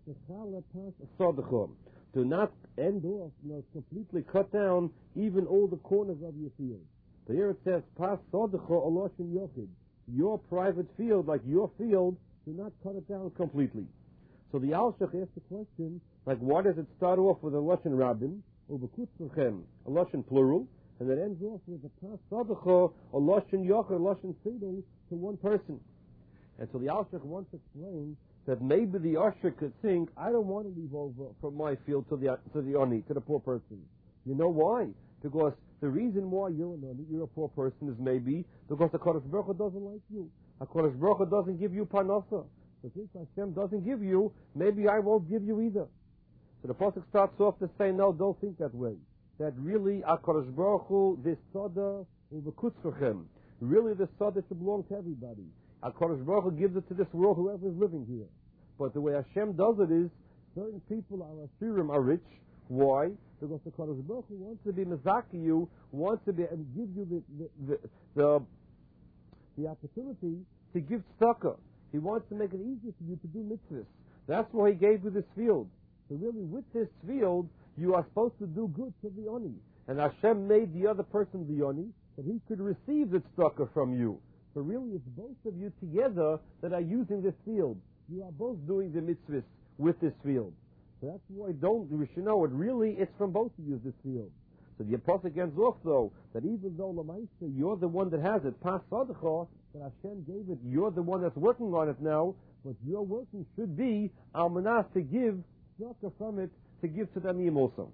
not end off, you know, completely cut down even all the corners of your field. So here it says, pas sodecho aloshin yochid. Your private field, like your field, do not cut it down completely. So the Alshach asked the question, like, why does it start off with a loshin rabim, or b'kutzrechem, a loshin plural, and it ends off with a pas sodecho, a loshin yochid, a loshin sidul, to one person? And so the Alshach wants to explain that maybe the usher could think, I don't want to leave over from my field to the to the oni, to the poor person. You know why? Because the reason why you're an oni, you're a poor person, is maybe because the Kodesh Baruch Hu doesn't like you. The Kodesh Baruch Hu doesn't give you parnasa. So since Hashem doesn't give you, maybe I won't give you either. So the pasuk starts off to say, no, don't think that way. That really, HaKadosh Baruch Hu, this soda, u'v'kutzrechem, really the soda should belong to everybody. HaKadosh Baruch Hu gives it to this world, whoever is living here. But the way Hashem does it is, certain people are ashirim, are rich. Why? Because the Kadosh Baruch Hu wants to be mezaki you, wants to be and give you the the the, the, the opportunity to give tzedakah. He wants to make it easier for you to do mitzvahs. That's why He gave you this field. So really, with this field, you are supposed to do good to the oni. And Hashem made the other person the oni, that he could receive the tzedakah from you. So really, it's both of you together that are using this field. You are both doing the mitzvahs with this field. So that's why don't, we should know it really, it's from both of you, this field. So the apostle ends off though, that even though Lamaisa, you're the one that has it, Pas Sadecha, that Hashem gave it, you're the one that's working on it now, but your working should be Almanah to give tzedakah from it, to give to the Aniyim also.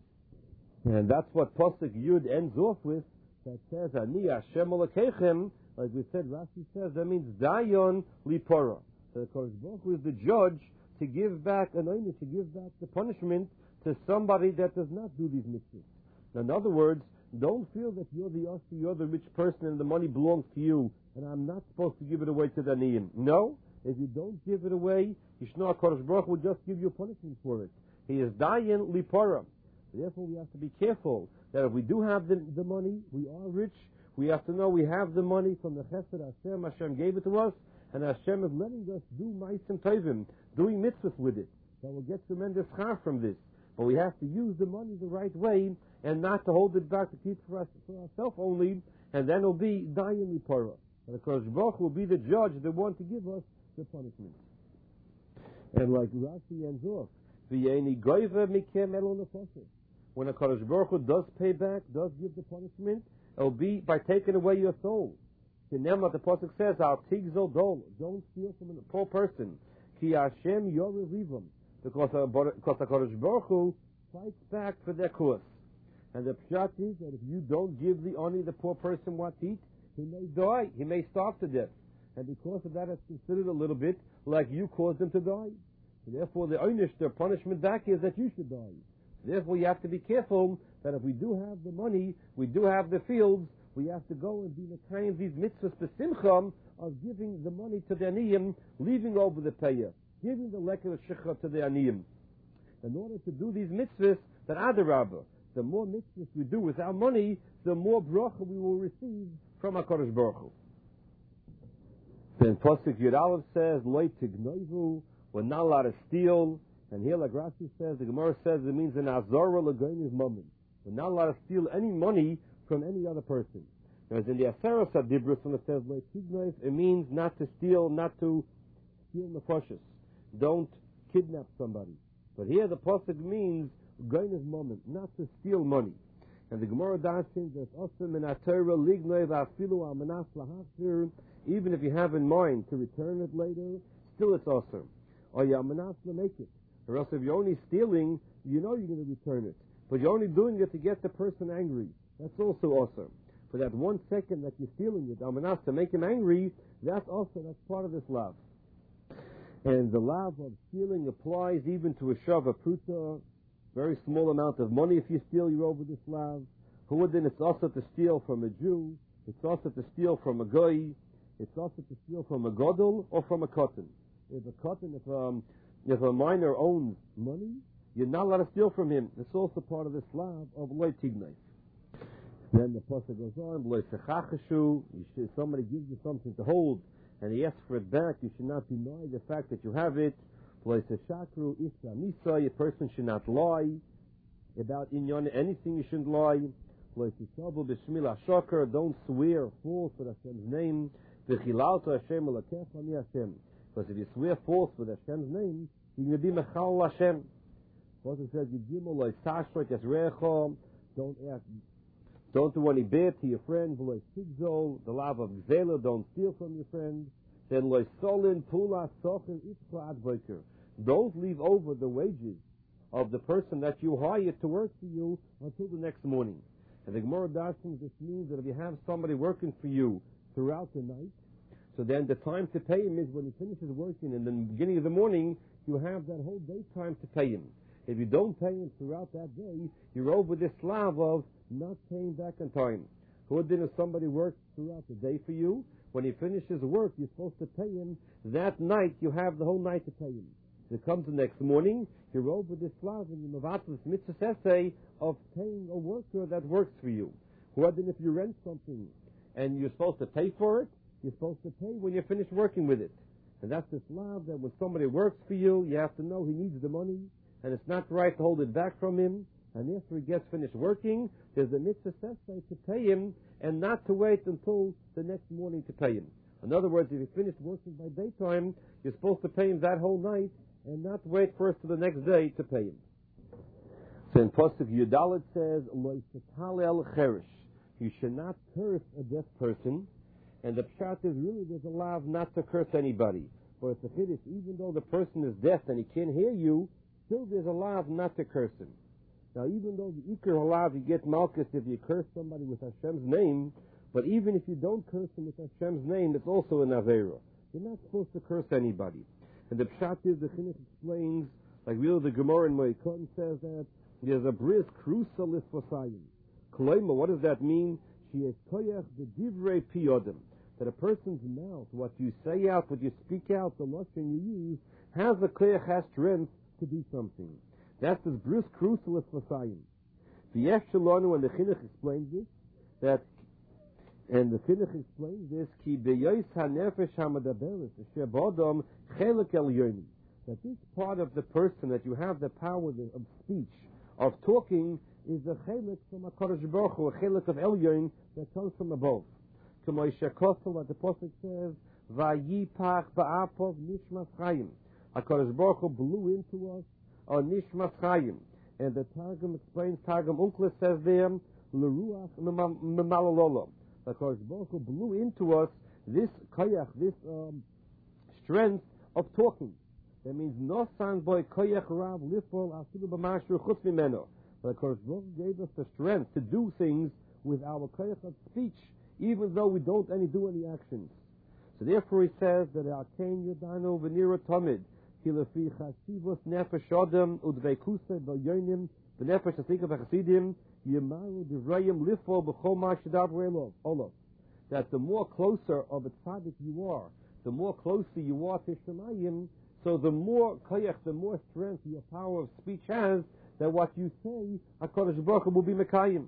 And that's what Pasuk Yud ends off with, that says, Ani Hashem Elokeichem, like we said, Rashi says, that means Dayon Lipora. So the Kodesh Baruch Hu is the judge to give back an oyne, to give back the punishment to somebody that does not do these mitzvahs. Now, in other words, don't feel that you're the usher, you're the rich person, and the money belongs to you, and I'm not supposed to give it away to the aniyim. No, if you don't give it away, Yishno HaKadosh Baruch Hu will just give you punishment for it. He is dayan lipara. Therefore, we have to be careful that if we do have the, the money, we are rich. We have to know we have the money from the Chesed Hashem. Hashem gave it to us. And Hashem is letting us do ma'asim tovim, doing mitzvahs with it. That will get tremendous char from this. But we have to use the money the right way and not to hold it back to keep it for, us, for ourselves only. And then it'll be dayan lipara. And of course, Baruch will be the judge, the one to give us the punishment. And like Rashi ends off, v'yeni goyva mikem elo nefoshes. When a Kadosh Baruch Hu does pay back, does give the punishment, it'll be by taking away your soul. In Nemah, the pasuk says, "Al tigzol dol." Don't steal from a poor person. Ki Hashem yoreh rivam, because because the Kadosh Baruch Hu fights back for their cause. And the pshat is that if you don't give the oni the poor person what to eat, he may die. He may starve to death. And because of that, it's considered a little bit like you caused him to die. So therefore, the oynish, the punishment back is that you should die. Therefore, you have to be careful that if we do have the money, we do have the fields, we have to go and be the kind of these mitzvahs besimcham of giving the money to the aniyim, leaving over the payer, giving the leker shikha to the aniyim. In order to do these mitzvahs, that adarabah, the more mitzvahs we do with our money, the more bracha we will receive from HaKadosh Baruch Hu. Then Pasuk Yud Aleph says, Lo tignoivu, we're not allowed to steal. And here, like Rashi says, the Gemara says it means an azara l'goyniv mammon. We're not allowed to steal any money from any other person. Whereas in the Aseres HaDibros, when it says Lo tignoiv, it means not to steal, not to steal nefashos. Don't kidnap somebody. But here the pasuk means goyniv mammon, not to steal money. And the Gemara dashes that also min haTorah lignoiv afilu al manas lahachzir. Even if you have in mind to return it later, still it's awesome. Or you manas make it. Or else if you're only stealing, you know you're going to return it. But you're only doing it to get the person angry. That's also awesome. For that one second that you're stealing it, al manas to make him angry, that's also, that's part of this love. And the lav of stealing applies even to a shava pruta, very small amount of money. If you steal, you're over this lav. Then it's also to steal from a Jew. It's also to steal from a goy. It's also to steal from a godel or from a cotton. If a cotton, if um, if a minor owns money, you're not allowed to steal from him. It's also part of this lav of loy tignai. Then the pasuk goes on, loy sechachashu. Somebody gives you something to hold, and he asks for it back. You should not deny the fact that you have it. Loy sechakru isra misa. A person should not lie about inyan anything. You shouldn't lie. Loy tishabu b'shmil hashakar. Don't swear false with Hashem's name. V'chilalto Hashem elakecha mi Hashem. Because if you swear false with Hashem's name, you're going to be mechal Hashem. Also says, Yigimel loy sashret yasrecha. Don't ask, don't do any bad to your friend. Loy sigzol, the lav of gzela. Don't steal from your friend. Then loy solin pula sochen itzcha ad boker. Don't leave over the wages of the person that you hired to work for you until the next morning. And the Gemara Darshan, this means that if you have somebody working for you throughout the night, so then the time to pay him is when he finishes working in the beginning of the morning, you have that whole day time to pay him. If you don't pay him throughout that day, you're over this slav of not paying back on time. Who then if somebody works throughout the day for you, when he finishes work, you're supposed to pay him that night. You have the whole night to pay him. If it comes the next morning, you're over this slav and you move out to this mitzvah essay of paying a worker that works for you. Who then if you rent something and you're supposed to pay for it, you're supposed to pay when you're finished working with it. And that's this law that when somebody works for you, you have to know he needs the money, and it's not right to hold it back from him. And after he gets finished working, there's a mitzvah sesay to pay him, and not to wait until the next morning to pay him. In other words, if you finish working by daytime, you're supposed to pay him that whole night, and not wait first to the next day to pay him. So in Pasuk Yudalit says, Lo yitalel cherish. You should not curse a deaf person. And the pshat is really there's a law not to curse anybody. But it's a chiddush, even though the person is deaf and he can't hear you, still there's a law not to curse him. Now, even though the ikar halav, you get malchus if you curse somebody with Hashem's name, but even if you don't curse him with Hashem's name, it's also an avera. You're not supposed to curse anybody. And the pshat is, the chinuch explains, like really the Gemara in Moikon says that, there's a bris krusa lisfosayim. Kloima, what does that mean? She is koyach the divrei piyodim. That a person's mouth, what you say out, what you speak out, the lashon you use, has the koyach, has strength to do something. That's this bris krusa lisfosayim. The Yeshalonu and the chinuch explains this, that, and the chinuch explains this, ki beyois hanefesh hamadaberes, shebodom chelik el yonim. That this part of the person, that you have the power of speech, of talking, is a chelik from a HaKadosh Baruch Hu, a chelik of Elyon that comes from above. K'mo Yishakosel, what the Pasuk says, Vayipach ba'apov nishmas chayim. HaKadosh Baruch Hu blew into us a nishmas chayim. And the Targum explains, Targum Unkle says there, L'ruach m'malalolo. HaKadosh Baruch Hu blew into us this koyach, this um, strength of talking. That means no san boy koyach rav lifol asilu b'mashru chutz mimeno. But of course, God gave us the strength to do things with our koyach of speech, even though we don't any do any actions. So therefore, he says that our ken yodano v'nira tamid kilafi chasivos nefesh adam udveikuse v'yonim v'nefesh asika v'chasidim yemaru divrayim lifol b'chol ma'ashidav re'elov olav. That the more closer of a tzaddik you are, the more closer you are to Shemayim. So the more koyach, the more strength your power of speech has, that what you say, HaKadosh Baruch Hu will be mekayim.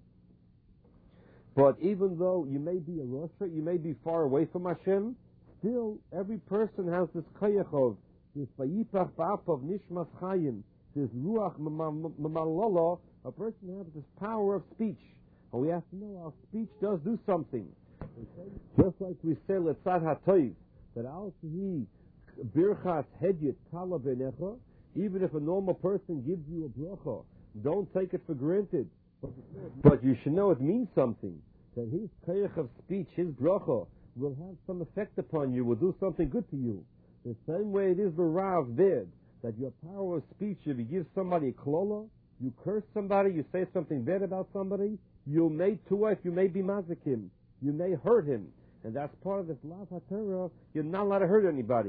But even though you may be a Rosha, you may be far away from Hashem, still every person has this koyach of, this vayipach ba'apav nishmas chayim, this ruach m'malolo. A person has this power of speech. And we have to know our speech does do something. Just like we say, letzad hatoiv, that al he birchas hedyet kala b'necha, even if a normal person gives you a bracha, don't take it for granted. But, but you should know it means something. That his koyach of speech, his bracha, will have some effect upon you, will do something good to you. The same way it is the Rav did, that your power of speech, if you give somebody a klola, you curse somebody, you say something bad about somebody, you may tuach, you may be mazikim, you may hurt him. And that's part of this lav haTorah. You're not allowed to hurt anybody.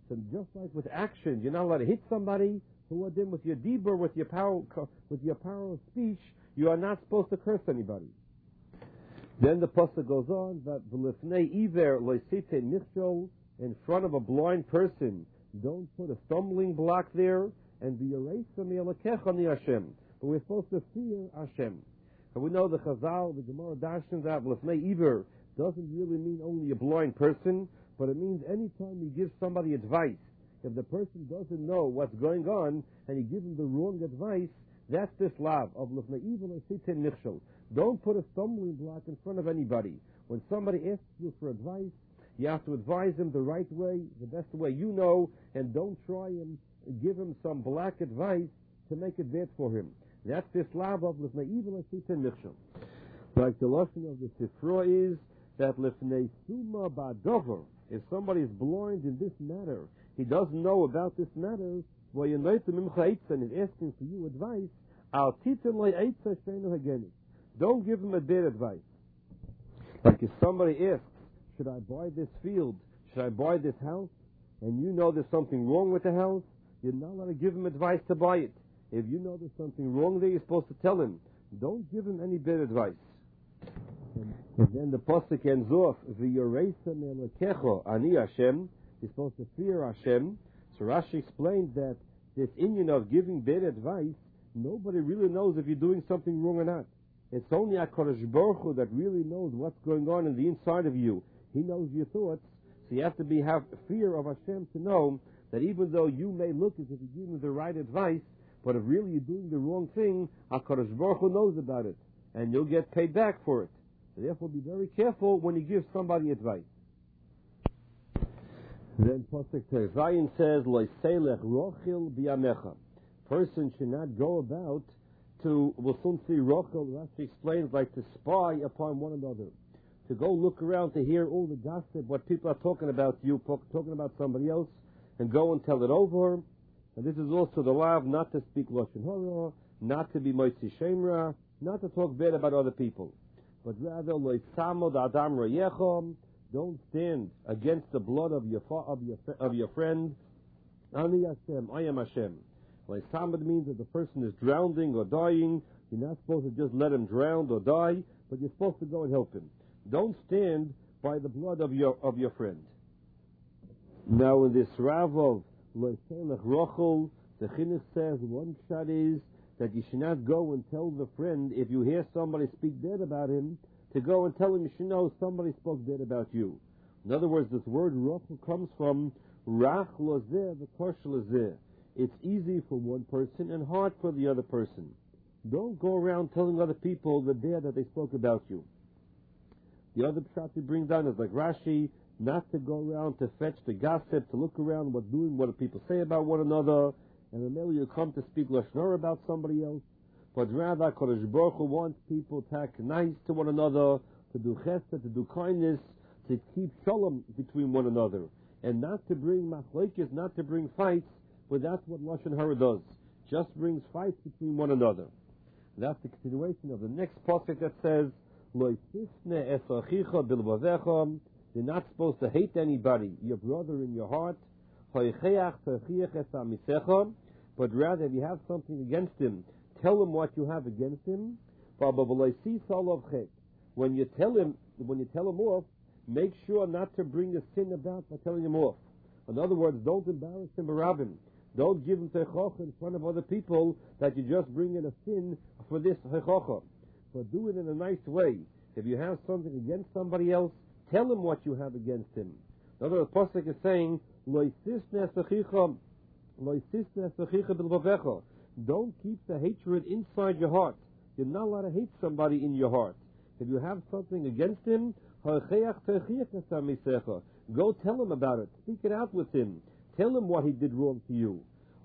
So just like with actions, you're not allowed to hit somebody. Who are then with your dibur, with your power, with your power of speech, you are not supposed to curse anybody. Then the pasuk goes on that v'lifnei iver loisite michshol, in front of a blind person, don't put a stumbling block there, and be erased from the Elokecha ni Hashem. But we're supposed to fear Hashem. And we know the Chazal, the Gemara Dashins, that v'lifnei iver doesn't really mean only a blind person, but it means anytime you give somebody advice, if the person doesn't know what's going on, and you give him the wrong advice, that's this lav of lifnei iver loisite michshol. Don't put a stumbling block in front of anybody. When somebody asks you for advice, you have to advise him the right way, the best way you know, and don't try and give him some black advice to make it bad for him. That's this lav of lifnei iver loisite michshol. Like the lesson of the Sifra is that lifnei suma ba'dover, if somebody is blind in this matter, he doesn't know about this matter, well, you know to mimcha and is asking for you advice, al titin le eitza sheinu hagenis. Don't give him a bad advice. Like if somebody asks, should I buy this field? Should I buy this house? And you know there's something wrong with the house, you're not allowed to give him advice to buy it. If you know there's something wrong there, you're supposed to tell him. Don't give him any bad advice. And then the pasuk ends off, v'yoresa me'elokecha ani Hashem. You're supposed to fear Hashem. So Rashi explained that this inyan of giving bad advice, nobody really knows if you're doing something wrong or not. It's only HaKadosh Baruch Hu that really knows what's going on in the inside of you. He knows your thoughts, so you have to be have fear of Hashem to know that even though you may look as if you're giving the right advice, but if really you're doing the wrong thing, HaKadosh Baruch Hu knows about it, and you'll get paid back for it. So therefore, be very careful when you give somebody advice. Then Pasuk Zayin says, "Loiselech rochil biyamecha." Person should not go about to, we'll soon see rochil, Rashi explains, like to spy upon one another. To go look around to hear all the gossip, what people are talking about you, talking about somebody else, and go and tell it over. And this is also the law not to speak Lashon Hara, not to be Moitzi Shemra, not to talk bad about other people. But rather, Loitzamod Adam Rayechom, don't stand against the blood of your of your of your friend. Ani Hashem, I am Hashem. Loitzamod means that the person is drowning or dying. You're not supposed to just let him drown or die, but you're supposed to go and help him. Don't stand by the blood of your of your friend. Now, in this Rav of Loiselech Rochel, the Chinuch says one shot is that you should not go and tell the friend, if you hear somebody speak bad about him, to go and tell him you should know somebody spoke bad about you. In other words, this word Rochel comes from Rach Lozeh, the Kosh Lozeh. It's easy for one person and hard for the other person. Don't go around telling other people the bad that they spoke about you. The other pshat he brings down is like Rashi, not to go around to fetch the gossip, to look around what's doing, what do people say about one another, and then you come to speak Lashon Hara about somebody else, but rather Kodesh Baruch Hu wants people to act nice to one another, to do chesed, to do kindness, to keep shalom between one another, and not to bring machlokes, not to bring fights, but that's what Lashon Hara does, just brings fights between one another. That's the continuation of the next pasuk that says, Lo tisne es achicha bilvavecha. You're not supposed to hate anybody, your brother in your heart. But rather, if you have something against him, tell him what you have against him. When you tell him, when you tell him off, make sure not to bring a sin about by telling him off. In other words, don't embarrass him or rob him. Don't give him techocha in front of other people that you just bring in a sin for this techocha. But do it in a nice way. If you have something against somebody else, tell him what you have against him. In other words, the pasuk is saying, don't keep the hatred inside your heart. You're not allowed to hate somebody in your heart. If you have something against him, go tell him about it. Speak it out with him. Tell him what he did wrong to you.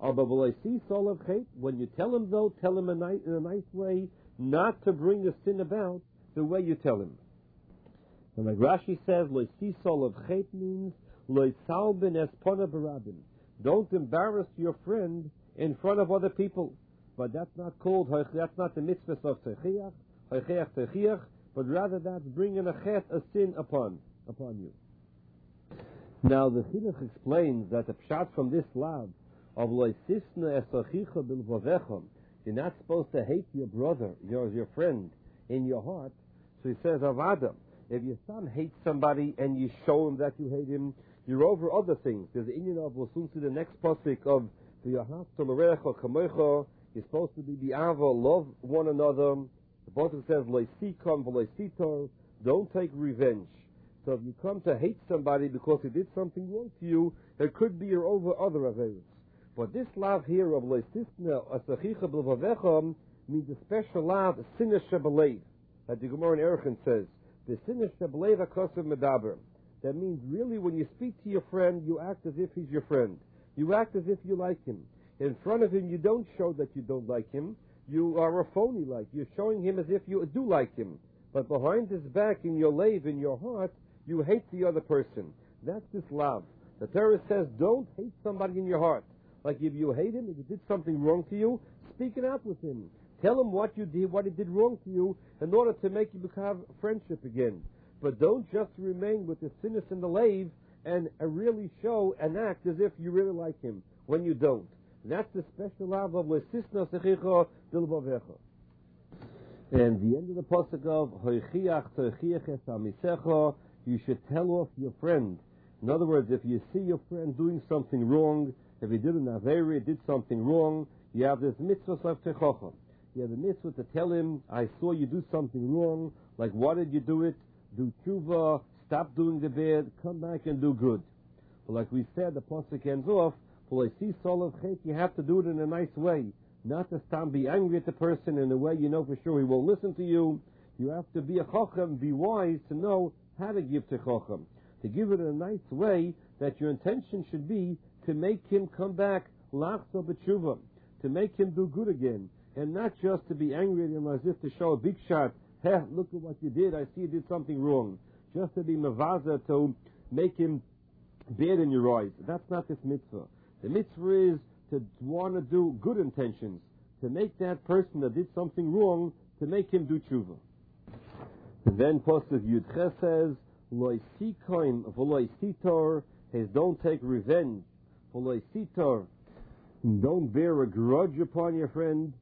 When you tell him, though, tell him in a nice way, not to bring a sin about the way you tell him. And like Rashi says, Lo sisol of chet means Lo salben espona barabim. Don't embarrass your friend in front of other people. But that's not called, that's not the mitzvah of techiach, techiach techiach, but rather that's bringing a chet, a sin upon, upon you. Now the Chinuch explains that the pshat from this lav of loisisna esachicha bilvavecham, you're not supposed to hate your brother, your your friend, in your heart. So he says, Avada, if your son hates somebody and you show him that you hate him, you're over other things. There's the Indian of, we'll soon see the next pasuk of v'yahavta l'recha kamocha. You're supposed to be bi'ava, love one another. The pasuk says, loisikam v'loisitor, don't take revenge. So if you come to hate somebody because he did something wrong to you, it could be you're over other averos. But this lav here of loisisna asachicha b'lvavecham means a special lav, sinah shebelev. That the Gemara in Erechim says, the sinah shebelev akosav medaber. That means really when you speak to your friend, you act as if he's your friend. You act as if you like him. In front of him, you don't show that you don't like him. You are a phony like. You're showing him as if you do like him. But behind his back, in your lave, in your heart, you hate the other person. That's this love. The Torah says, don't hate somebody in your heart. Like if you hate him, if he did something wrong to you, speak it out with him. Tell him what you did, what he did wrong to you, in order to make you become friendship again. But don't just remain with the sinners in the lave and uh, really show and act as if you really like him when you don't. And that's the special love of Lesisna Sechicha Dilbavecha. And the end of the pasuk of Hoichiach Toichiach Es Amisecha, you should tell off your friend. In other words, if you see your friend doing something wrong, if he did an averi, did something wrong, you have this mitzvah of techocha. You have the mitzvah to tell him, I saw you do something wrong, like why did you do it? Do tshuva, stop doing the bad, come back and do good. But like we said, the pasuk ends off, you have to do it in a nice way. Not to stop be angry at the person in a way you know for sure he won't listen to you. You have to be a chacham, be wise to know how to give to chacham. To give it in a nice way that your intention should be to make him come back, lachzo b'tshuva, to make him do good again, and not just to be angry at him as if to show a big shot, hey, look at what you did, I see you did something wrong. Just to be mavaza, to make him bad in your eyes. That's not this mitzvah. The mitzvah is to want to do good intentions, to make that person that did something wrong, to make him do tshuva. And then Pasuk Yudches says, Loi sikoim v'loi sitor, says don't take revenge, v'loi sitor, don't bear a grudge upon your friend,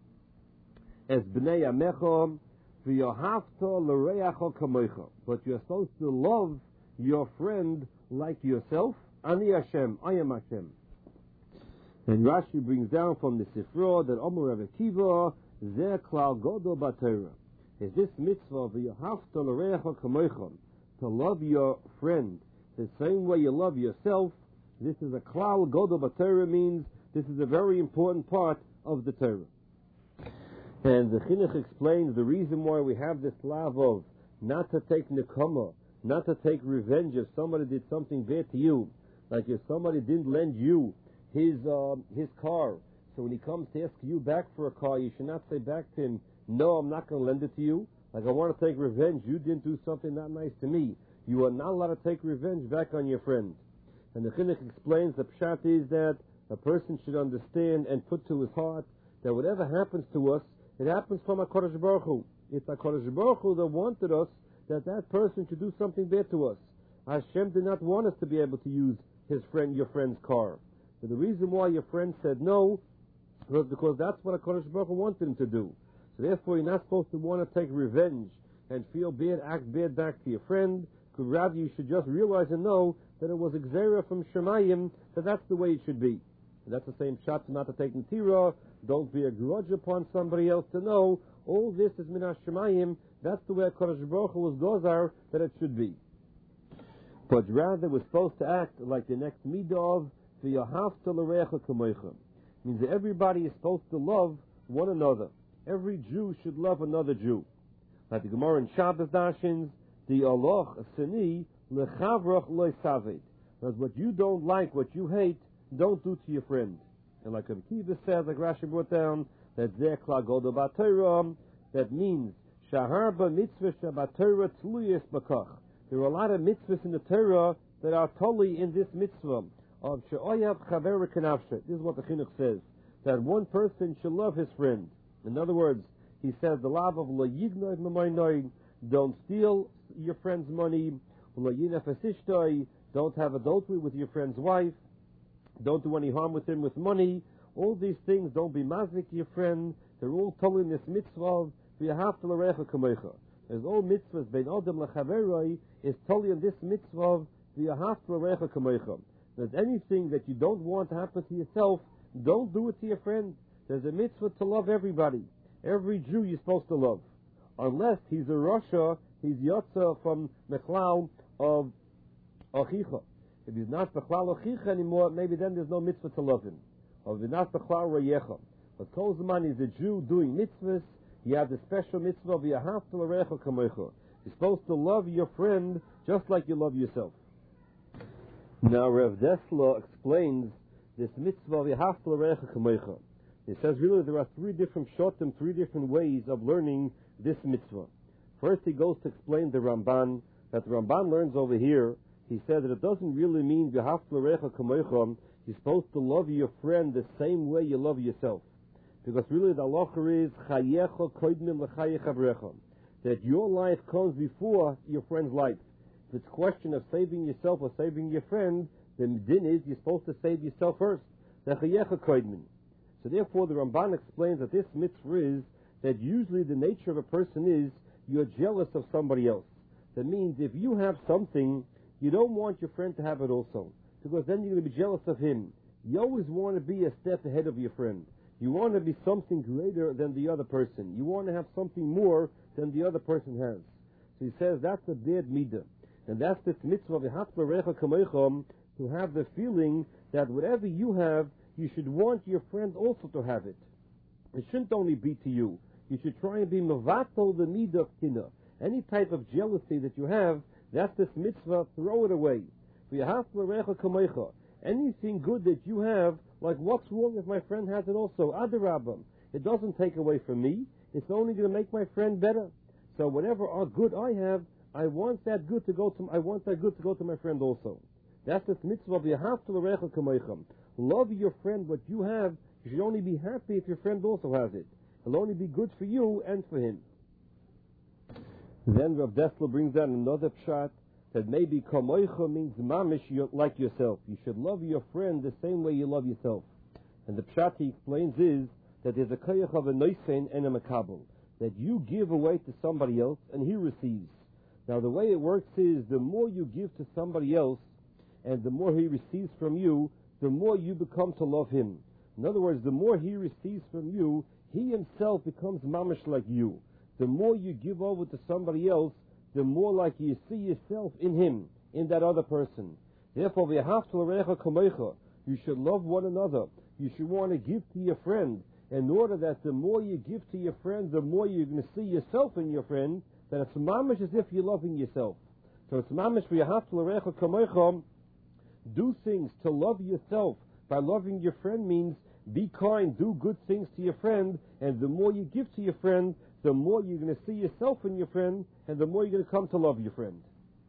as b'nei amecha, v'yohavta l'reacha kamoicha, but you're supposed to love your friend like yourself. Ani Hashem, I am Hashem. And Rashi brings down from the Sifra that Omer Rav Akiva, Zeh klal godol b'Torah. Is this mitzvah of v'yohavta l'reacha kamoicha, to love your friend the same way you love yourself? This is a klal godol b'Torah, means this is a very important part of the Torah. And the Chinuch explains the reason why we have this lav of not to take nekama, not to take revenge if somebody did something bad to you. Like if somebody didn't lend you his uh, his car, so when he comes to ask you back for a car, you should not say back to him, no, I'm not going to lend it to you. Like I want to take revenge, you didn't do something not nice to me. You are not allowed to take revenge back on your friend. And the Chinuch explains the pshat is that a person should understand and put to his heart that whatever happens to us, it happens from HaKadosh Baruch Hu. It's HaKadosh Baruch Hu that wanted us, that that person should do something bad to us. Hashem did not want us to be able to use his friend, your friend's car. So the reason why your friend said no was because that's what HaKadosh Baruch Hu wanted him to do. So therefore you're not supposed to want to take revenge and feel bad, act bad back to your friend. Rather you should just realize and know that it was a gzera from Shemayim, that that's the way it should be. And that's the same shot, not to take Natira. Don't be a grudge upon somebody else, to know all this is Minas Shemayim. That's the way HaKadosh Baruch Hu was gozar that it should be. But rather we're supposed to act like the next midah of v'yahavta l'reacha kamoicha. Means that everybody is supposed to love one another. Every Jew should love another Jew. Like the Gemara in Shabbos dashins, the aloch seni lechavrach loy saved. Because what you don't like, what you hate, don't do to your friend. And like Rabbi Kiva says, like Rashi brought down, that zeh klal godol b'Torah, that means shahar b'mitzvah shabatorah tluyes b'kach. There are a lot of mitzvahs in the Torah that are totally in this mitzvah of she'oyav chaver kenafshe. This is what the Chinuch says, that one person should love his friend. In other words, he says the love of lo yignov m'maynoy, don't steal your friend's money, lo yinaf asishtoi, don't have adultery with your friend's wife, don't do any harm with him with money. All these things, don't be mazik to your friend. They're all told in this mitzvah of v'yahavta l'recha kamocha. There's all mitzvahs, bein adam l'chaveroi, is told in this mitzvah of v'yahavta l'recha kamocha. There's anything that you don't want to happen to yourself, don't do it to your friend. There's a mitzvah to love everybody. Every Jew you're supposed to love. Unless he's a Rasha, he's Yotza from Mechlal of Achicha. If he's not Mechlal Achicha anymore, maybe then there's no mitzvah to love him. Or if he's not Mechlal Rayecha. But Kol Zaman is a Jew doing mitzvahs, he has a special mitzvah of Yahavta l'recha kamocha. You're supposed to love your friend just like you love yourself. Now Rav Dessler explains this mitzvah of Yahavta l'recha kamocha. He says really there are three different shortem, three different ways of learning this mitzvah. First he goes to explain the Ramban, that the Ramban learns over here. He said that it doesn't really mean Yahavta l'recha kamocha, you're supposed to love your friend the same way you love yourself. Because really the halacha is chayecha koidmin l'chayech avrecha, that your life comes before your friend's life. If it's a question of saving yourself or saving your friend, then din is you're supposed to save yourself first. The chayecha koidmin. So therefore the Ramban explains that this mitzvah is that usually the nature of a person is you're jealous of somebody else. That means if you have something, you don't want your friend to have it also, because then you're going to be jealous of him. You always want to be a step ahead of your friend. You want to be something greater than the other person. You want to have something more than the other person has. So he says that's a bad midah. And that's this mitzvah of Yahavta l'recha kamocha, to have the feeling that whatever you have, you should want your friend also to have it. It shouldn't only be to you. You should try and be mevatel the midah of kinah. Any type of jealousy that you have, that's this mitzvah, throw it away. For Yahavta l'recha kamocha. Anything good that you have, like what's wrong if my friend has it also? Adarabam. It doesn't take away from me. It's only going to make my friend better. So whatever good I have, I want that good to go to. I want that good to go to my friend also. That's the mitzvah of Yahavta l'recha kamocha. Love your friend what you have. You should only be happy if your friend also has it. It'll only be good for you and for him. Then Rav Dessler brings down another pshat, that maybe kamocha means mamish like yourself. You should love your friend the same way you love yourself. And the pshat he explains is that there's a koyach of a noisen and a makabel, that you give away to somebody else and he receives. Now the way it works is the more you give to somebody else and the more he receives from you, the more you become to love him. In other words, the more he receives from you, he himself becomes mamish like you. The more you give over to somebody else, the more like you see yourself in him, in that other person. Therefore, v'yahavta l'recha kamocha, you should love one another. You should want to give to your friend, in order that the more you give to your friend, the more you're going to see yourself in your friend, that it's mamish as if you're loving yourself. So it's mamish v'yahavta l'recha kamocha, do things to love yourself. By loving your friend means be kind, do good things to your friend, and the more you give to your friend, the more you're going to see yourself in your friend, and the more you're going to come to love your friend.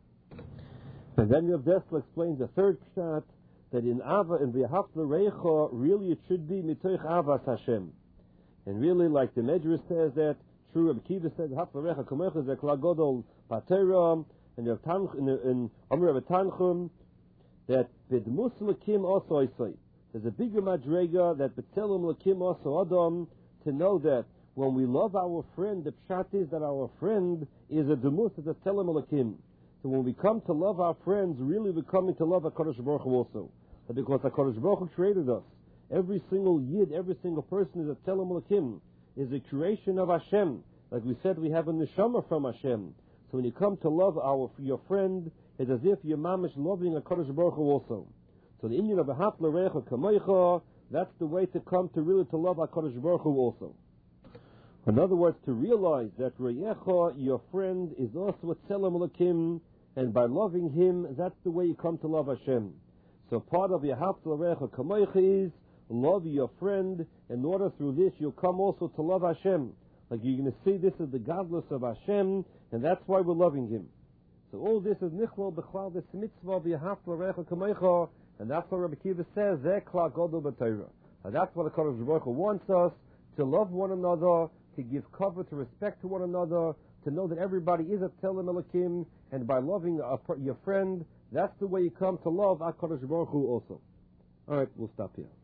And then Rav Dessler explains the third pshat, that in Ava and V'yahavta l'recha, really it should be mitoich avas Hashem. And really, like the Medrash says that, true, Rabbi Kiva says, V'yahavta l'recha kamocha is a klal gadol b'Torah, and in Amr Rabbi Tanchum, that b'dmus l'kim also isay. There's a bigger madrega that b'tzelum l'kim also adam, to know that when we love our friend, the pshat is that our friend is a demus, it's a tzelem l'kim. So when we come to love our friends, really we're coming to love HaKadosh Baruch Hu also. But because HaKadosh Baruch Hu created us, every single yid, every single person is a tzelem l'kim, is a creation of Hashem. Like we said, we have a neshama from Hashem. So when you come to love our your friend, it's as if you're mamish loving HaKadosh Baruch Hu also. So the inyan of V'yahavta l'recha kamocha, that's the way to come to really to love HaKadosh Baruch Hu also. In other words, to realize that Reyecha, your friend, is also a tzelem l'kim, and by loving him, that's the way you come to love Hashem. So part of Yahavta l'recha kamocha is love your friend. In order through this, you'll come also to love Hashem. Like you're going to see this is the godless of Hashem, and that's why we're loving him. So all this is nichlal b'chlal this mitzvah of Yahavta l'recha kamocha, and that's what Rabbi Kiva says, Zeh klal gadol b'Torah. And that's what the HaKadosh Baruch Hu wants us, to love one another, to give cover, to respect to one another, to know that everybody is a Tzelem Elokim, and by loving a, your friend, that's the way you come to love HaKadosh Baruch Hu also. All right, we'll stop here.